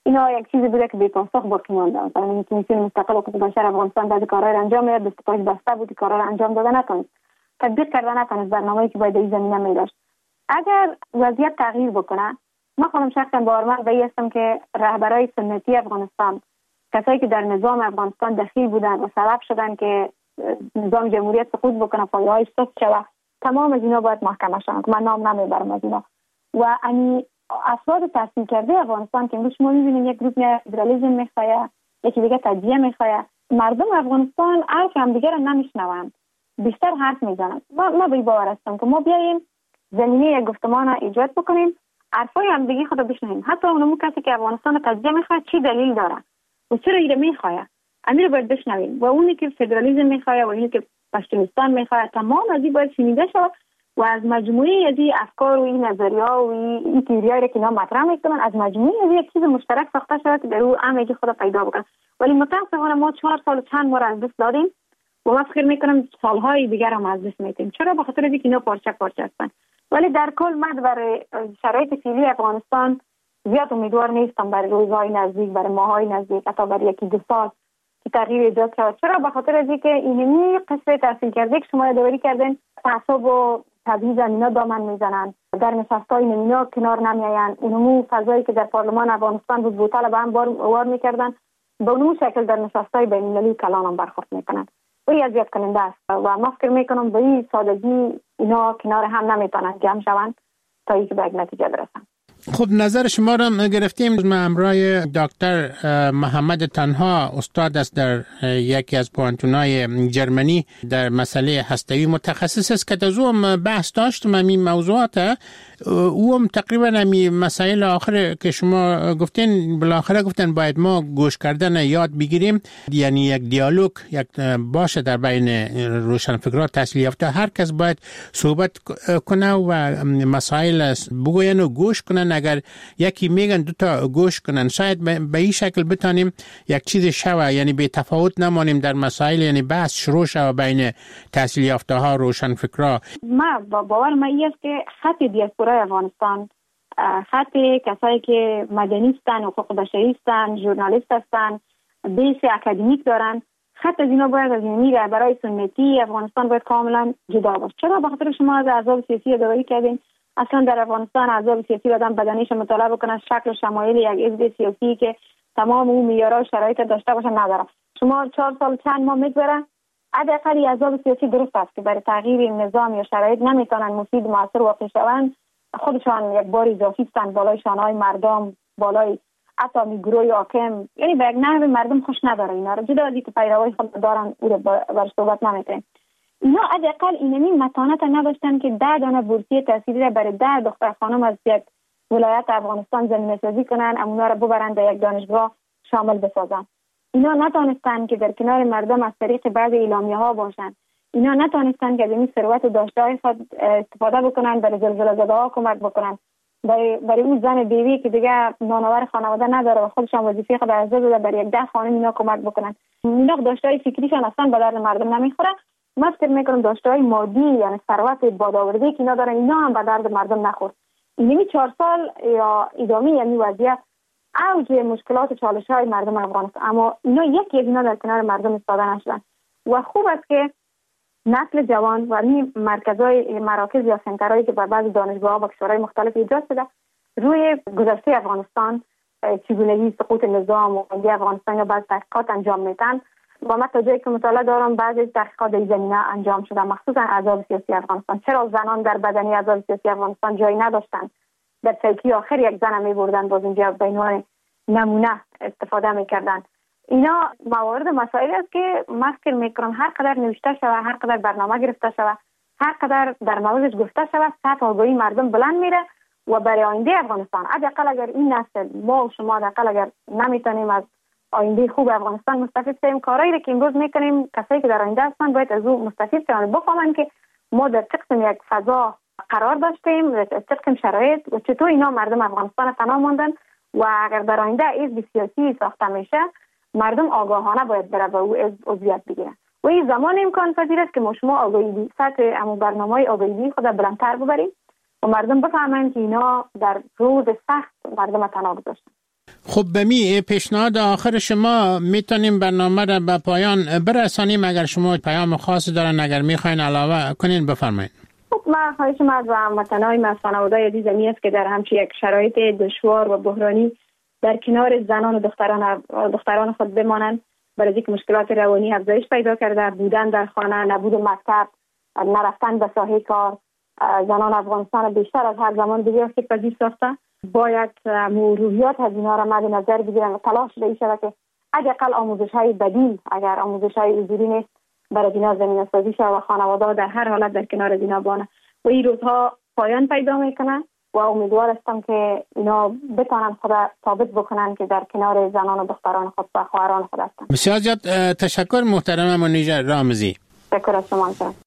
اینا یک چیزی بوده که بی پاسخ باقی مانده. مثلا کمیسیون مستقل حقوق بشر افغانستان بعضی کارها را انجام میداد، دستگاه بسته بود، کارها را انجام داده نتونست، تطبیق کرده نتونست برنامه‌ای که باید این زمینه می داشت. اگر وضعیت تغییر بکنه، ما خودم شخصا باورمند به این هستم که رهبرای سنتی افغانستان، کسایی که در نظام افغانستان دخیل بودن و سبب شدن که نظام جمهوریت سقوط بکنه، پایه‌هایش سقوط شود، تمام از اینا باید محکمه شون. من نام نمیبرم از اینا. و انی افراد تحصیل کرده افغانستان که امروز شما می‌بینید یک گروه لیبرالیسم می‌خواد، یکی دیگه تجزیه می‌خواد، مردم افغانستان حرف هم دیگه را نمیشنوند، بیشتر حرف میزنند. ما ما به باور هستم که ما بیاییم زمینه یک گفتمان ایجاد بکنیم، حرفای هم دیگه خود بشنویم. حتی اونمو کسی که افغانستان تجزیه می‌خواد چی دلیل داره و چرا ایره می‌خواد، امیر باید بشنویم. و اونی که فدرالیسم می‌خواد و اونی که پشتونستان می‌خواد، تمام از این باید شنیده شود و از مجموعه از این افکار و این نظریه‌ها و این تئوری‌هایی که اینا مطرح می‌کنن، از مجموعه از یک چیز مشترک ساخته شده که در او همه خود پیدا بکنه. ولی متأسفانه ما چهار سال چند ماه از دست دادیم و من فکر می‌کنم سال‌های دیگر هم از دست می‌دیم. چرا؟ به خاطر اینکه اینا پارچه پارچه هستن. ولی در کل من برای شرایط فعلی افغانستان زیاد امیدوار نیستم برای روزهای نزدیک، برای ماهای نزدیک، حتی برای یکی دو سال که تغییر ایجاد شود. چرا؟ به خاطر اینکه اینمی قصه تحصیل کرده که شما یادآوری کردین، تعصب و تبعیض اینا دامن میزنن، در نشست‌های اینا کنار نمیآیند. اونمو فضایی که در پارلمان افغانستان بود بوتال به هم بار وار میکردن، به اونمو شکل در نشست‌های بین‌المللی کلان هم برخورد میکنن. و این اذیت کننده است و ما فکر میکنم به این سادگی اینا کنار هم نمیتونن جمع شوند تا اینکه به یک نتیجه برسن. خب نظر شما را گرفتیم. من همراه دکتر محمد تنها، استاد است در یکی از پوانتونای جرمنی در مسئله هسته‌ای، متخصص است که از او بحث داشتم این موضوعات. او هم تقریبا همین مسائل آخر که شما گفتین بالاخره گفتن باید ما گوش کردن یاد بگیریم، یعنی یک دیالوگ یک باشه در بین روشنفکران تحصیل یافته، هر کس باید صحبت کنه و مسائل بگوین و گوش کنن. اگر یکی میگن دو تا گوش کنن، شاید به این شکل بتانیم یک چیز شوه، یعنی به تفاوت نمانیم در مسائل، یعنی بحث شروع شوه بین تحصیل یافته ها روشنفکرا. ما با باور ما این است که خط دیاسپورای افغانستان، خط کسایی که مدنی هستن، حقوق بشری هستن، ژورنالیست هستن، بیس اکادمیک دارن، خط از اینا باید از اینی رهبرای سنتی افغانستان باید کاملا جدا باشه. چرا؟ به خاطر شما از احزاب سیاسی یادآوری کردین، اصلا در افغانستان احزاب سیاسی بدن بدنیش مطالعه بکنن، شکل شمایل یک حزب سیاسی که تمام اون معیارها و شرایط داشته باشه نداره. شما چهار سال چند ماه میگذره، حداقل احزاب سیاسی درست است که برای تغییر نظام یا شرایط نمیتونن مفید موثر واقع شوند، خودشان یک بار اضافی هستند بالای شانه‌های مردم، بالای حتی گروه حاکم، یعنی به یک نحو مردم خوش نداره. اینا رو جدا از اینکه پیروای خود دارن او رو بر صحبت نمیکنن. اینا حداقل اینمی متانت نداشتن که ده دانه بورسیه تحصیلی را برای ده دختر خانم از یک ولایت افغانستان زمینه‌سازی کنن، اونا رو ببرن در یک دانشگاه شامل بسازن. اینا نتونستن که در کنار مردم از طریق بعض اعلامیه‌ها باشن. اینا نتونستن که از این ثروت داشته‌های خود استفاده بکنن، برای زلزله زده‌ها کمک بکنن، برای برای اون زن بیوی که دیگه نانآور خانواده نداره و خودشان وظیفه خود از داده برای یک ده خانم اینا کمک بکنن. اینا داشته‌های فکریشان اصلا به درد مردم نمیخوره. من فکر میکنم داشته‌های مادی یعنی ثروت بادآوردی که اینا دارن، اینا هم به درد مردم نخورد. اینمی چهار سال یا ادامه یعنی وضعیت اوج مشکلات و چالش‌های مردم افغانستان، اما اینا یکی از اینا در کنار مردم ایستاده نشدن. و خوب است که نسل جوان و این مرکزهای مراکز یا سنترهایی که بر بعضی دانشگاه‌ها و کشورهای مختلف ایجاد شده روی گذشته افغانستان، چگونگی سقوط نظام و بندی افغانستان یا بعض تحقیقات انجام میدن. و من تا جایی که مطالعه دارم بعضی تحقیقات در زمینه انجام شده، مخصوصا احزاب سیاسی افغانستان. چرا زنان در بدنی احزاب سیاسی افغانستان جایی نداشتند؟ در چوکی آخر یک زن می بردن، باز اینجا به عنوان نمونه استفاده میکردن. اینا موارد مسائلی است که من فکر میکنم هر قدر نوشته شده، هر قدر برنامه گرفته شده، هر قدر در موردش گفته شده، سطح آگاهی مردم بلند میره و برای آینده افغانستان حداقل اگر این نسل ما و شما حداقل اگر نمیتونیم از آینده خوب افغانستان مستفید شیم، کارهایی که امروز میکنیم کسایی که در آینده هستن باید از او مستفید شوند، بفهمن که ما در چه قسم یک فضا قرار داشتیم، در چه قسم شرایط و چطور اینا مردم افغانستان تنها ماندن و اگر در آینده حزب سیاسی ساخته میشه مردم آگاهانه باید بره به او عضویت بگیرن و این زمان امکان پذیر است که ما شما آگاهی سطح امو برنامه‌های آگاهی خود بلندتر ببریم و مردم بفهمن که اینا در روز سخت مردم تنها گذاشتن. خب به می پیشنهاد آخر شما میتونیم برنامه را به پایان برسانیم. اگر شما پیام خاص دارن اگر میخواین علاوه کنین بفرمایید. خب من خواهش ما از هموطنای ما خانواده‌ی عزیزم است که در همچین یک شرایط دشوار و بحرانی در کنار زنان و دختران دختران خود بمانند، برای اینکه مشکلات روانی افزایش پیدا کرده، بودن در خانه، نبود مکتب، نرفتن به ساحه کار، زنان افغانستان بیشتر از هر زمان دیگه آسیب‌پذیر ساخته. باید روحیات از اینا را مد نظر بگیرن و تلاش بشه که حداقل آموزش‌های بدیل، اگر آموزش‌های حضوری نیست، برای اینا زمینه سازی شود و خانواده در هر حالت در کنار اینا بانه و این روزها پایان پیدا میکنه و امیدوار هستم که اینا بتونن خود ثابت بکنن که در کنار زنان و دختران خود و خواهران خود هستن. بسیار زیاد تشکر محترم منیژه رامزی. تشکر از شما.